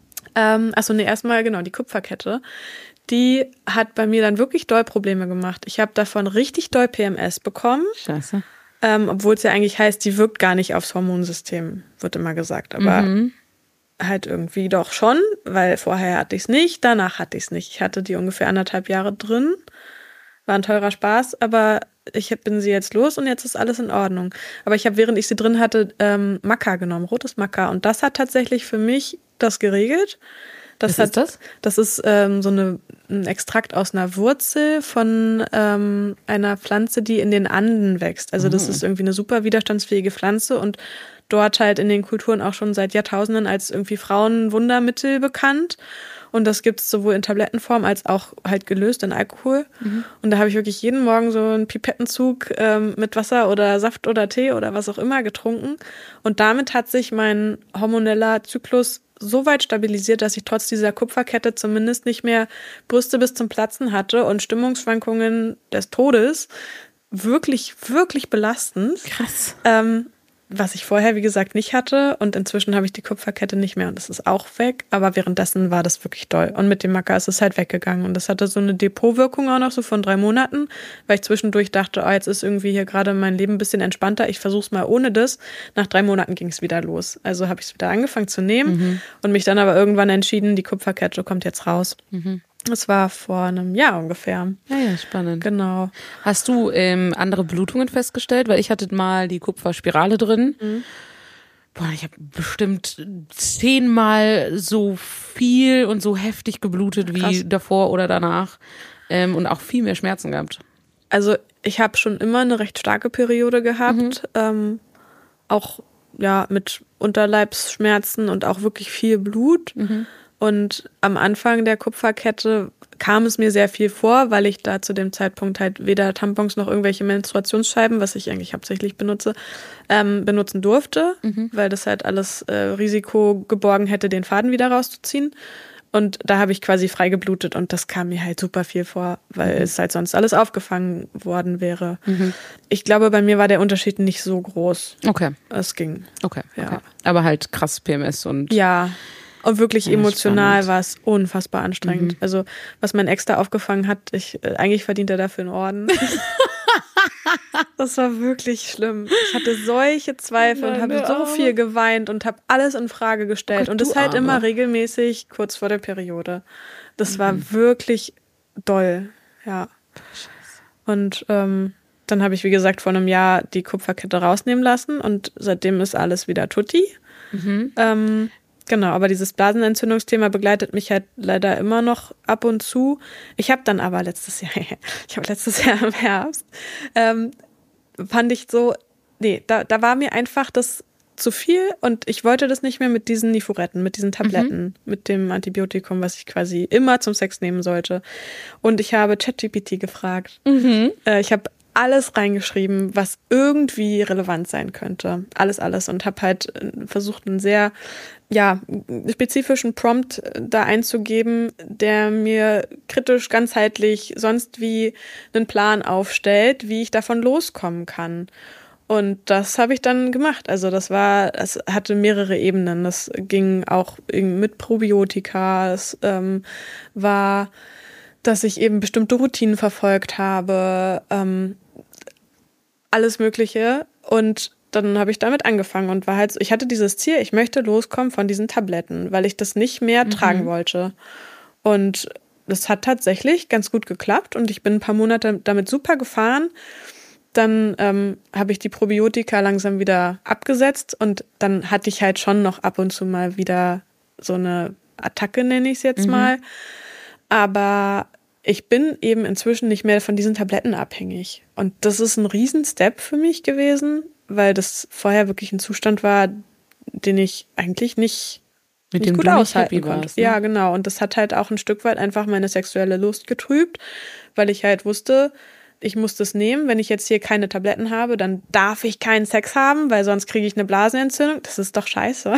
Erstmal genau, die Kupferkette. Die hat bei mir dann wirklich doll Probleme gemacht. Ich habe davon richtig doll PMS bekommen. Scheiße. Obwohl es ja eigentlich heißt, die wirkt gar nicht aufs Hormonsystem, wird immer gesagt. Aber halt irgendwie doch schon, weil vorher hatte ich es nicht, danach hatte ich es nicht. Ich hatte die ungefähr 1,5 Jahre drin. War ein teurer Spaß, aber bin sie jetzt los und jetzt ist alles in Ordnung. Aber ich habe, während ich sie drin hatte, Maca genommen, rotes Maca. Und das hat tatsächlich für mich das geregelt. Was ist das? Das ist ein Extrakt aus einer Wurzel von einer Pflanze, die in den Anden wächst. Also das ist irgendwie eine super widerstandsfähige Pflanze und dort halt in den Kulturen auch schon seit Jahrtausenden als irgendwie Frauenwundermittel bekannt. Und das gibt es sowohl in Tablettenform als auch halt gelöst in Alkohol. Und da habe ich wirklich jeden Morgen so einen Pipettenzug mit Wasser oder Saft oder Tee oder was auch immer getrunken. Und damit hat sich mein hormoneller Zyklus so weit stabilisiert, dass ich trotz dieser Kupferkette zumindest nicht mehr Brüste bis zum Platzen hatte und Stimmungsschwankungen des Todes. Wirklich, wirklich belastend. Krass. Was ich vorher, wie gesagt, nicht hatte. Und inzwischen habe ich die Kupferkette nicht mehr und das ist auch weg. Aber währenddessen war das wirklich doll. Und mit dem Maca ist es halt weggegangen. Und das hatte so eine Depotwirkung auch noch so von 3 Monaten, weil ich zwischendurch dachte, jetzt ist irgendwie hier gerade mein Leben ein bisschen entspannter. Ich versuche es mal ohne das. Nach 3 Monaten ging es wieder los. Also habe ich es wieder angefangen zu nehmen und mich dann aber irgendwann entschieden, die Kupferkette kommt jetzt raus. Das war vor einem Jahr ungefähr. Ja, spannend. Genau. Hast du andere Blutungen festgestellt? Weil ich hatte mal die Kupferspirale drin. Ich habe bestimmt 10-mal so viel und so heftig geblutet wie davor oder danach. Und auch viel mehr Schmerzen gehabt. Also ich habe schon immer eine recht starke Periode gehabt. Auch mit Unterleibsschmerzen und auch wirklich viel Blut. Und am Anfang der Kupferkette kam es mir sehr viel vor, weil ich da zu dem Zeitpunkt halt weder Tampons noch irgendwelche Menstruationsscheiben, was ich eigentlich hauptsächlich benutze, benutzen durfte, weil das halt alles Risiko geborgen hätte, den Faden wieder rauszuziehen. Und da habe ich quasi frei geblutet und das kam mir halt super viel vor, weil es halt sonst alles aufgefangen worden wäre. Ich glaube, bei mir war der Unterschied nicht so groß. Okay. Es ging. Okay. Aber halt krass PMS und... Ja. Und wirklich emotional war es unfassbar anstrengend. Also, was mein Ex da aufgefangen hat, eigentlich verdient er dafür einen Orden. Das war wirklich schlimm. Ich hatte solche Zweifel und habe so viel geweint und habe alles in Frage gestellt. Und das halt immer regelmäßig kurz vor der Periode. Das war wirklich doll, ja. Und dann habe ich, wie gesagt, vor einem Jahr die Kupferkette rausnehmen lassen und seitdem ist alles wieder tutti. Genau, aber dieses Blasenentzündungsthema begleitet mich halt leider immer noch ab und zu. Ich habe dann aber letztes Jahr im Herbst, fand ich so, da war mir einfach das zu viel und ich wollte das nicht mehr mit diesen Nifuretten, mit diesen Tabletten, mit dem Antibiotikum, was ich quasi immer zum Sex nehmen sollte. Und ich habe ChatGPT gefragt. Ich habe alles reingeschrieben, was irgendwie relevant sein könnte. Alles. Und habe halt versucht, einen sehr spezifischen Prompt da einzugeben, der mir kritisch, ganzheitlich, sonst wie einen Plan aufstellt, wie ich davon loskommen kann. Und das habe ich dann gemacht. Also das hatte mehrere Ebenen. Das ging auch mit Probiotika. Es war, dass ich eben bestimmte Routinen verfolgt habe, alles Mögliche. Und dann habe ich damit angefangen und war halt so, ich hatte dieses Ziel, ich möchte loskommen von diesen Tabletten, weil ich das nicht mehr tragen wollte. Und das hat tatsächlich ganz gut geklappt und ich bin ein paar Monate damit super gefahren. Dann habe ich die Probiotika langsam wieder abgesetzt und dann hatte ich halt schon noch ab und zu mal wieder so eine Attacke, nenne ich es jetzt mal. Aber ich bin eben inzwischen nicht mehr von diesen Tabletten abhängig. Und das ist ein Riesen-Step für mich gewesen, weil das vorher wirklich ein Zustand war, den ich eigentlich nicht gut aushalten konnte. Warst, ne? Ja, genau. Und das hat halt auch ein Stück weit einfach meine sexuelle Lust getrübt, weil ich halt wusste, ich muss das nehmen. Wenn ich jetzt hier keine Tabletten habe, dann darf ich keinen Sex haben, weil sonst kriege ich eine Blasenentzündung. Das ist doch scheiße.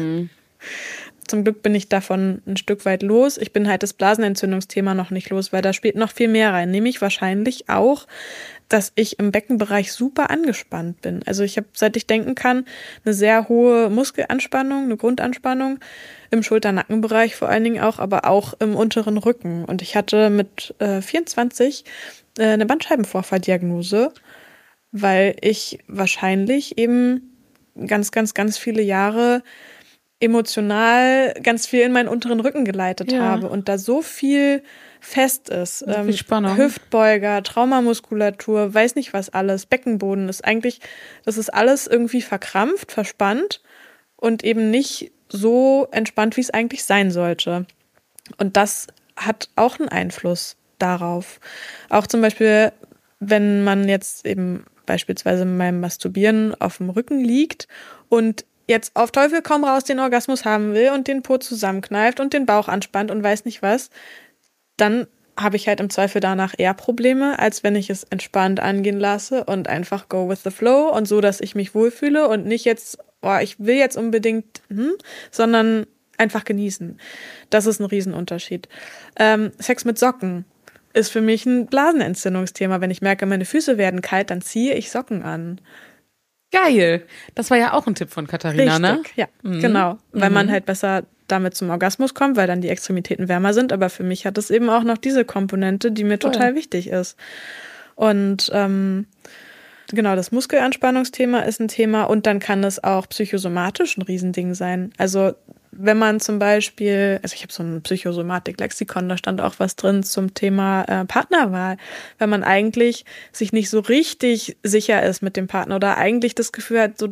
Zum Glück bin ich davon ein Stück weit los. Ich bin halt das Blasenentzündungsthema noch nicht los, weil da spielt noch viel mehr rein. Nämlich wahrscheinlich auch, dass ich im Beckenbereich super angespannt bin. Also ich habe, seit ich denken kann, eine sehr hohe Muskelanspannung, eine Grundanspannung im Schulter-Nackenbereich vor allen Dingen auch, aber auch im unteren Rücken. Und ich hatte mit 24 eine Bandscheibenvorfalldiagnose, weil ich wahrscheinlich eben ganz, ganz, ganz viele Jahre emotional ganz viel in meinen unteren Rücken geleitet habe und da so viel fest ist. Viel Spannung. Hüftbeuger, Traumamuskulatur, weiß nicht was alles, Beckenboden ist eigentlich, das ist alles irgendwie verkrampft, verspannt und eben nicht so entspannt, wie es eigentlich sein sollte. Und das hat auch einen Einfluss darauf. Auch zum Beispiel, wenn man jetzt eben beispielsweise beim Masturbieren auf dem Rücken liegt und jetzt auf Teufel komm raus den Orgasmus haben will und den Po zusammenkneift und den Bauch anspannt und weiß nicht was, dann habe ich halt im Zweifel danach eher Probleme, als wenn ich es entspannt angehen lasse und einfach go with the flow und so, dass ich mich wohlfühle und nicht jetzt, ich will jetzt unbedingt, sondern einfach genießen. Das ist ein Riesenunterschied. Sex mit Socken ist für mich ein Blasenentzündungsthema. Wenn ich merke, meine Füße werden kalt, dann ziehe ich Socken an. Geil. Das war ja auch ein Tipp von Katharina, richtig, ne? Ja, genau. Weil man halt besser damit zum Orgasmus kommt, weil dann die Extremitäten wärmer sind. Aber für mich hat es eben auch noch diese Komponente, die mir total wichtig ist. Und genau, das Muskelanspannungsthema ist ein Thema. Und dann kann es auch psychosomatisch ein Riesending sein. Also wenn man zum Beispiel, also ich habe so ein Psychosomatik-Lexikon, da stand auch was drin zum Thema Partnerwahl. Wenn man eigentlich sich nicht so richtig sicher ist mit dem Partner oder eigentlich das Gefühl hat, so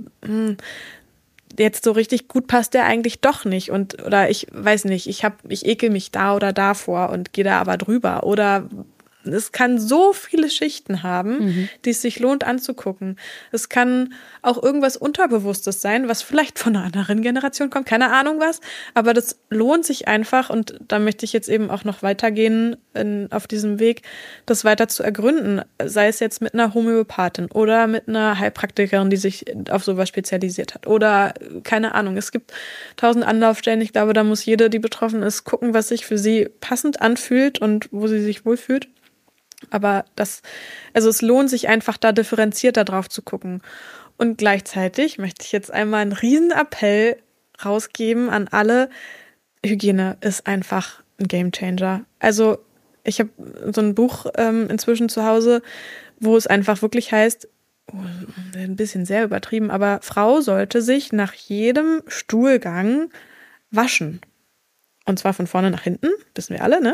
jetzt so richtig gut passt der eigentlich doch nicht oder ich weiß nicht, ich ekel mich da oder da vor und gehe da aber drüber oder es kann so viele Schichten haben, die es sich lohnt anzugucken. Es kann auch irgendwas Unterbewusstes sein, was vielleicht von einer anderen Generation kommt, keine Ahnung was, aber das lohnt sich einfach und da möchte ich jetzt eben auch noch weitergehen auf diesem Weg, das weiter zu ergründen, sei es jetzt mit einer Homöopathin oder mit einer Heilpraktikerin, die sich auf sowas spezialisiert hat oder keine Ahnung, es gibt 1000 Anlaufstellen, ich glaube, da muss jede, die betroffen ist, gucken, was sich für sie passend anfühlt und wo sie sich wohlfühlt. Aber es lohnt sich einfach, da differenzierter drauf zu gucken. Und gleichzeitig möchte ich jetzt einmal einen riesen Appell rausgeben an alle. Hygiene ist einfach ein Gamechanger. Also ich habe so ein Buch inzwischen zu Hause, wo es einfach wirklich heißt, ein bisschen sehr übertrieben, aber Frau sollte sich nach jedem Stuhlgang waschen. Und zwar von vorne nach hinten, wissen wir alle, ne?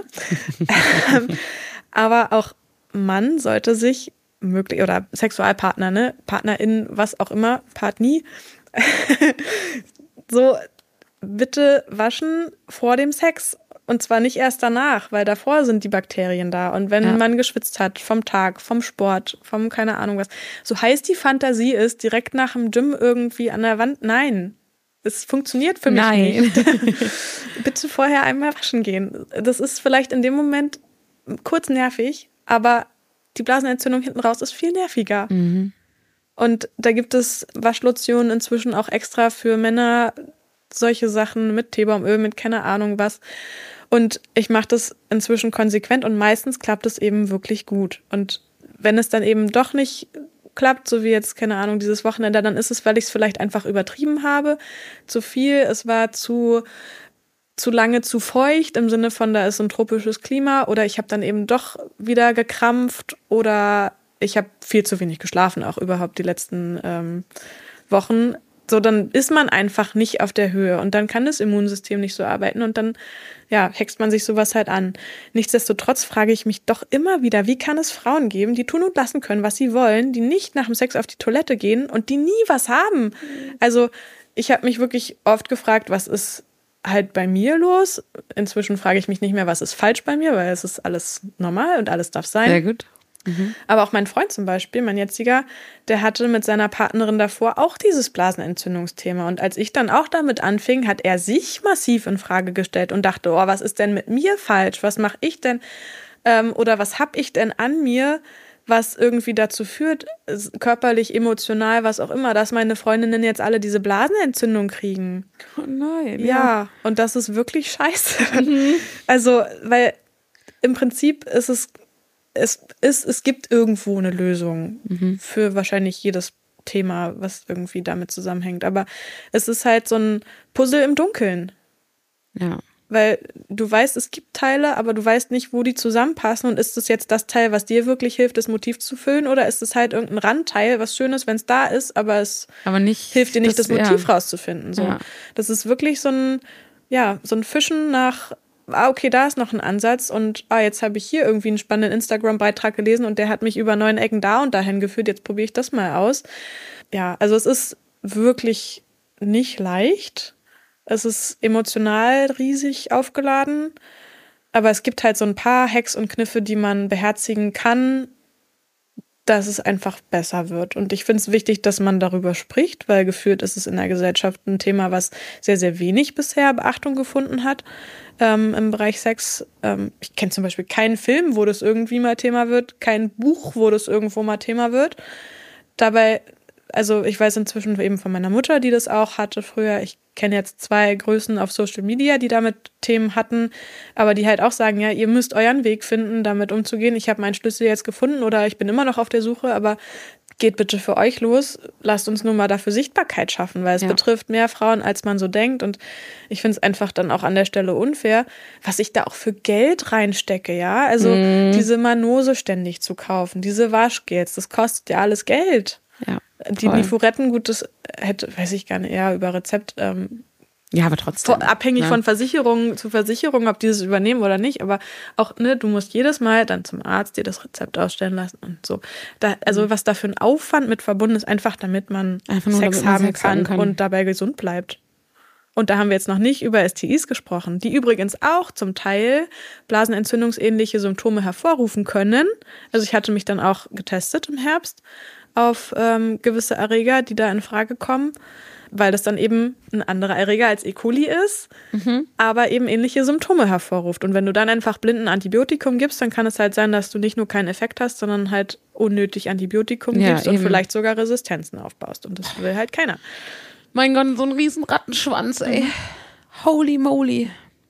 Aber auch Mann sollte sich oder Sexualpartner, ne, Partnerin, was auch immer, Partnie, so bitte waschen vor dem Sex. Und zwar nicht erst danach, weil davor sind die Bakterien da. Und wenn man geschwitzt hat vom Tag, vom Sport, vom keine Ahnung was, so heiß die Fantasie ist, direkt nach dem Gym irgendwie an der Wand, nein. Es funktioniert für mich nicht. Bitte vorher einmal waschen gehen. Das ist vielleicht in dem Moment kurz nervig, aber die Blasenentzündung hinten raus ist viel nerviger. Und da gibt es Waschlotionen inzwischen auch extra für Männer, solche Sachen mit Teebaumöl, mit keine Ahnung was. Und ich mache das inzwischen konsequent und meistens klappt es eben wirklich gut. Und wenn es dann eben doch nicht klappt, so wie jetzt, keine Ahnung, dieses Wochenende, dann ist es, weil ich es vielleicht einfach übertrieben habe. Zu viel, es war zu lange zu feucht, im Sinne von, da ist ein tropisches Klima, oder ich habe dann eben doch wieder gekrampft oder ich habe viel zu wenig geschlafen, auch überhaupt die letzten Wochen. So, dann ist man einfach nicht auf der Höhe und dann kann das Immunsystem nicht so arbeiten und dann, ja, hext man sich sowas halt an. Nichtsdestotrotz frage ich mich doch immer wieder, wie kann es Frauen geben, die tun und lassen können, was sie wollen, die nicht nach dem Sex auf die Toilette gehen und die nie was haben. Also, ich habe mich wirklich oft gefragt, was ist halt bei mir los? Inzwischen frage ich mich nicht mehr, was ist falsch bei mir, weil es ist alles normal und alles darf sein. Sehr gut. Aber auch mein Freund zum Beispiel, mein jetziger, der hatte mit seiner Partnerin davor auch dieses Blasenentzündungsthema. Und als ich dann auch damit anfing, hat er sich massiv in Frage gestellt und dachte, oh, was ist denn mit mir falsch? Was mache ich denn? Oder was habe ich denn an mir, was irgendwie dazu führt, körperlich, emotional, was auch immer, dass meine Freundinnen jetzt alle diese Blasenentzündung kriegen. Oh nein. Ja, und das ist wirklich scheiße. Also, weil im Prinzip ist es gibt irgendwo eine Lösung für wahrscheinlich jedes Thema, was irgendwie damit zusammenhängt. Aber es ist halt so ein Puzzle im Dunkeln. Ja. Weil du weißt, es gibt Teile, aber du weißt nicht, wo die zusammenpassen. Und ist das jetzt das Teil, was dir wirklich hilft, das Motiv zu füllen? Oder ist es halt irgendein Randteil, was schön ist, wenn es da ist, aber es hilft dir nicht, das Motiv rauszufinden. So. Ja. Das ist wirklich so ein Fischen nach, okay, da ist noch ein Ansatz und jetzt habe ich hier irgendwie einen spannenden Instagram-Beitrag gelesen und der hat mich über 9 Ecken da und dahin geführt, jetzt probiere ich das mal aus. Ja, also es ist wirklich nicht leicht. Es ist emotional riesig aufgeladen, aber es gibt halt so ein paar Hacks und Kniffe, die man beherzigen kann, dass es einfach besser wird. Und ich finde es wichtig, dass man darüber spricht, weil gefühlt ist es in der Gesellschaft ein Thema, was sehr, sehr wenig bisher Beachtung gefunden hat im Bereich Sex. Ich kenne zum Beispiel keinen Film, wo das irgendwie mal Thema wird, kein Buch, wo das irgendwo mal Thema wird. Dabei, also ich weiß inzwischen eben von meiner Mutter, die das auch hatte früher. Ich kenne jetzt 2 Größen auf Social Media, die damit Themen hatten, aber die halt auch sagen, ja, ihr müsst euren Weg finden, damit umzugehen. Ich habe meinen Schlüssel jetzt gefunden oder ich bin immer noch auf der Suche, aber geht bitte für euch los. Lasst uns nur mal dafür Sichtbarkeit schaffen, weil es betrifft mehr Frauen, als man so denkt. Und ich finde es einfach dann auch an der Stelle unfair, was ich da auch für Geld reinstecke, ja. Also diese Manose ständig zu kaufen, diese Waschgels, das kostet ja alles Geld. Ja. Die Nifuretten, gut, das hätte, weiß ich gar nicht, eher über Rezept. Ja, aber trotzdem. Abhängig von Versicherung zu Versicherung, ob die das übernehmen oder nicht. Aber auch, ne, du musst jedes Mal dann zum Arzt dir das Rezept ausstellen lassen und so. Also was da für ein Aufwand mit verbunden ist, einfach damit man Sex haben kann und dabei gesund bleibt. Und da haben wir jetzt noch nicht über STIs gesprochen, die übrigens auch zum Teil blasenentzündungsähnliche Symptome hervorrufen können. Also ich hatte mich dann auch getestet im Herbst auf gewisse Erreger, die da in Frage kommen, weil das dann eben ein anderer Erreger als E. coli ist, aber eben ähnliche Symptome hervorruft. Und wenn du dann einfach blind ein Antibiotikum gibst, dann kann es halt sein, dass du nicht nur keinen Effekt hast, sondern halt unnötig Antibiotikum gibst und vielleicht sogar Resistenzen aufbaust. Und das will halt keiner. Mein Gott, so ein riesen Rattenschwanz, ey. Holy moly.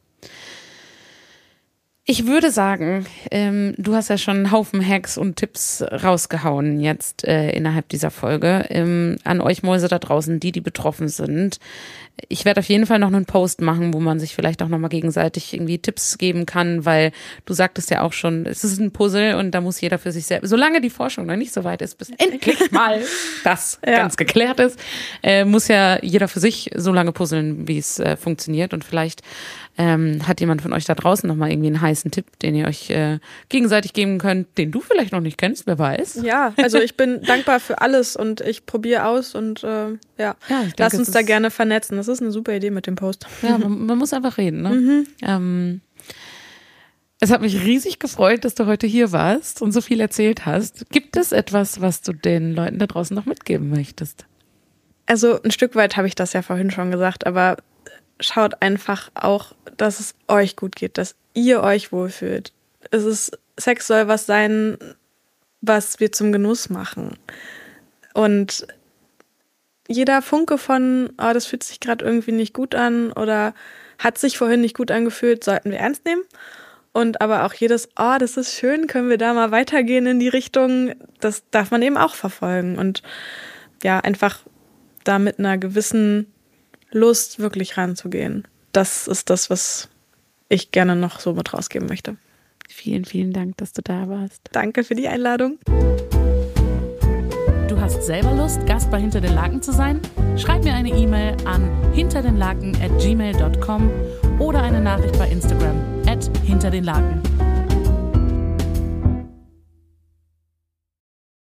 Ich würde sagen, du hast ja schon einen Haufen Hacks und Tipps rausgehauen jetzt innerhalb dieser Folge. An euch Mäuse da draußen, die betroffen sind. Ich werde auf jeden Fall noch einen Post machen, wo man sich vielleicht auch nochmal gegenseitig irgendwie Tipps geben kann, weil du sagtest ja auch schon, es ist ein Puzzle und da muss jeder für sich selbst, solange die Forschung noch nicht so weit ist, bis endlich mal das ganz geklärt ist, muss ja jeder für sich so lange puzzeln, wie es funktioniert. Und vielleicht hat jemand von euch da draußen nochmal irgendwie einen heißen Tipp, den ihr euch gegenseitig geben könnt, den du vielleicht noch nicht kennst, wer weiß. Ja, also ich bin dankbar für alles und ich probiere aus und lass uns da gerne vernetzen. Das ist eine super Idee mit dem Post. Ja, man muss einfach reden, ne? Es hat mich riesig gefreut, dass du heute hier warst und so viel erzählt hast. Gibt es etwas, was du den Leuten da draußen noch mitgeben möchtest? Also ein Stück weit habe ich das ja vorhin schon gesagt, aber schaut einfach auch, dass es euch gut geht, dass ihr euch wohlfühlt. Sex soll was sein, was wir zum Genuss machen. Und jeder Funke von, das fühlt sich gerade irgendwie nicht gut an oder hat sich vorhin nicht gut angefühlt, sollten wir ernst nehmen. Und aber auch jedes, das ist schön, können wir da mal weitergehen in die Richtung, das darf man eben auch verfolgen. Und ja, einfach da mit einer gewissen Lust wirklich ranzugehen. Das ist das, was ich gerne noch so mit rausgeben möchte. Vielen, vielen Dank, dass du da warst. Danke für die Einladung. Du hast selber Lust, Gast bei Hinter den Laken zu sein? Schreib mir eine E-Mail an hinterdenlaken@gmail.com oder eine Nachricht bei Instagram @hinterdenlaken.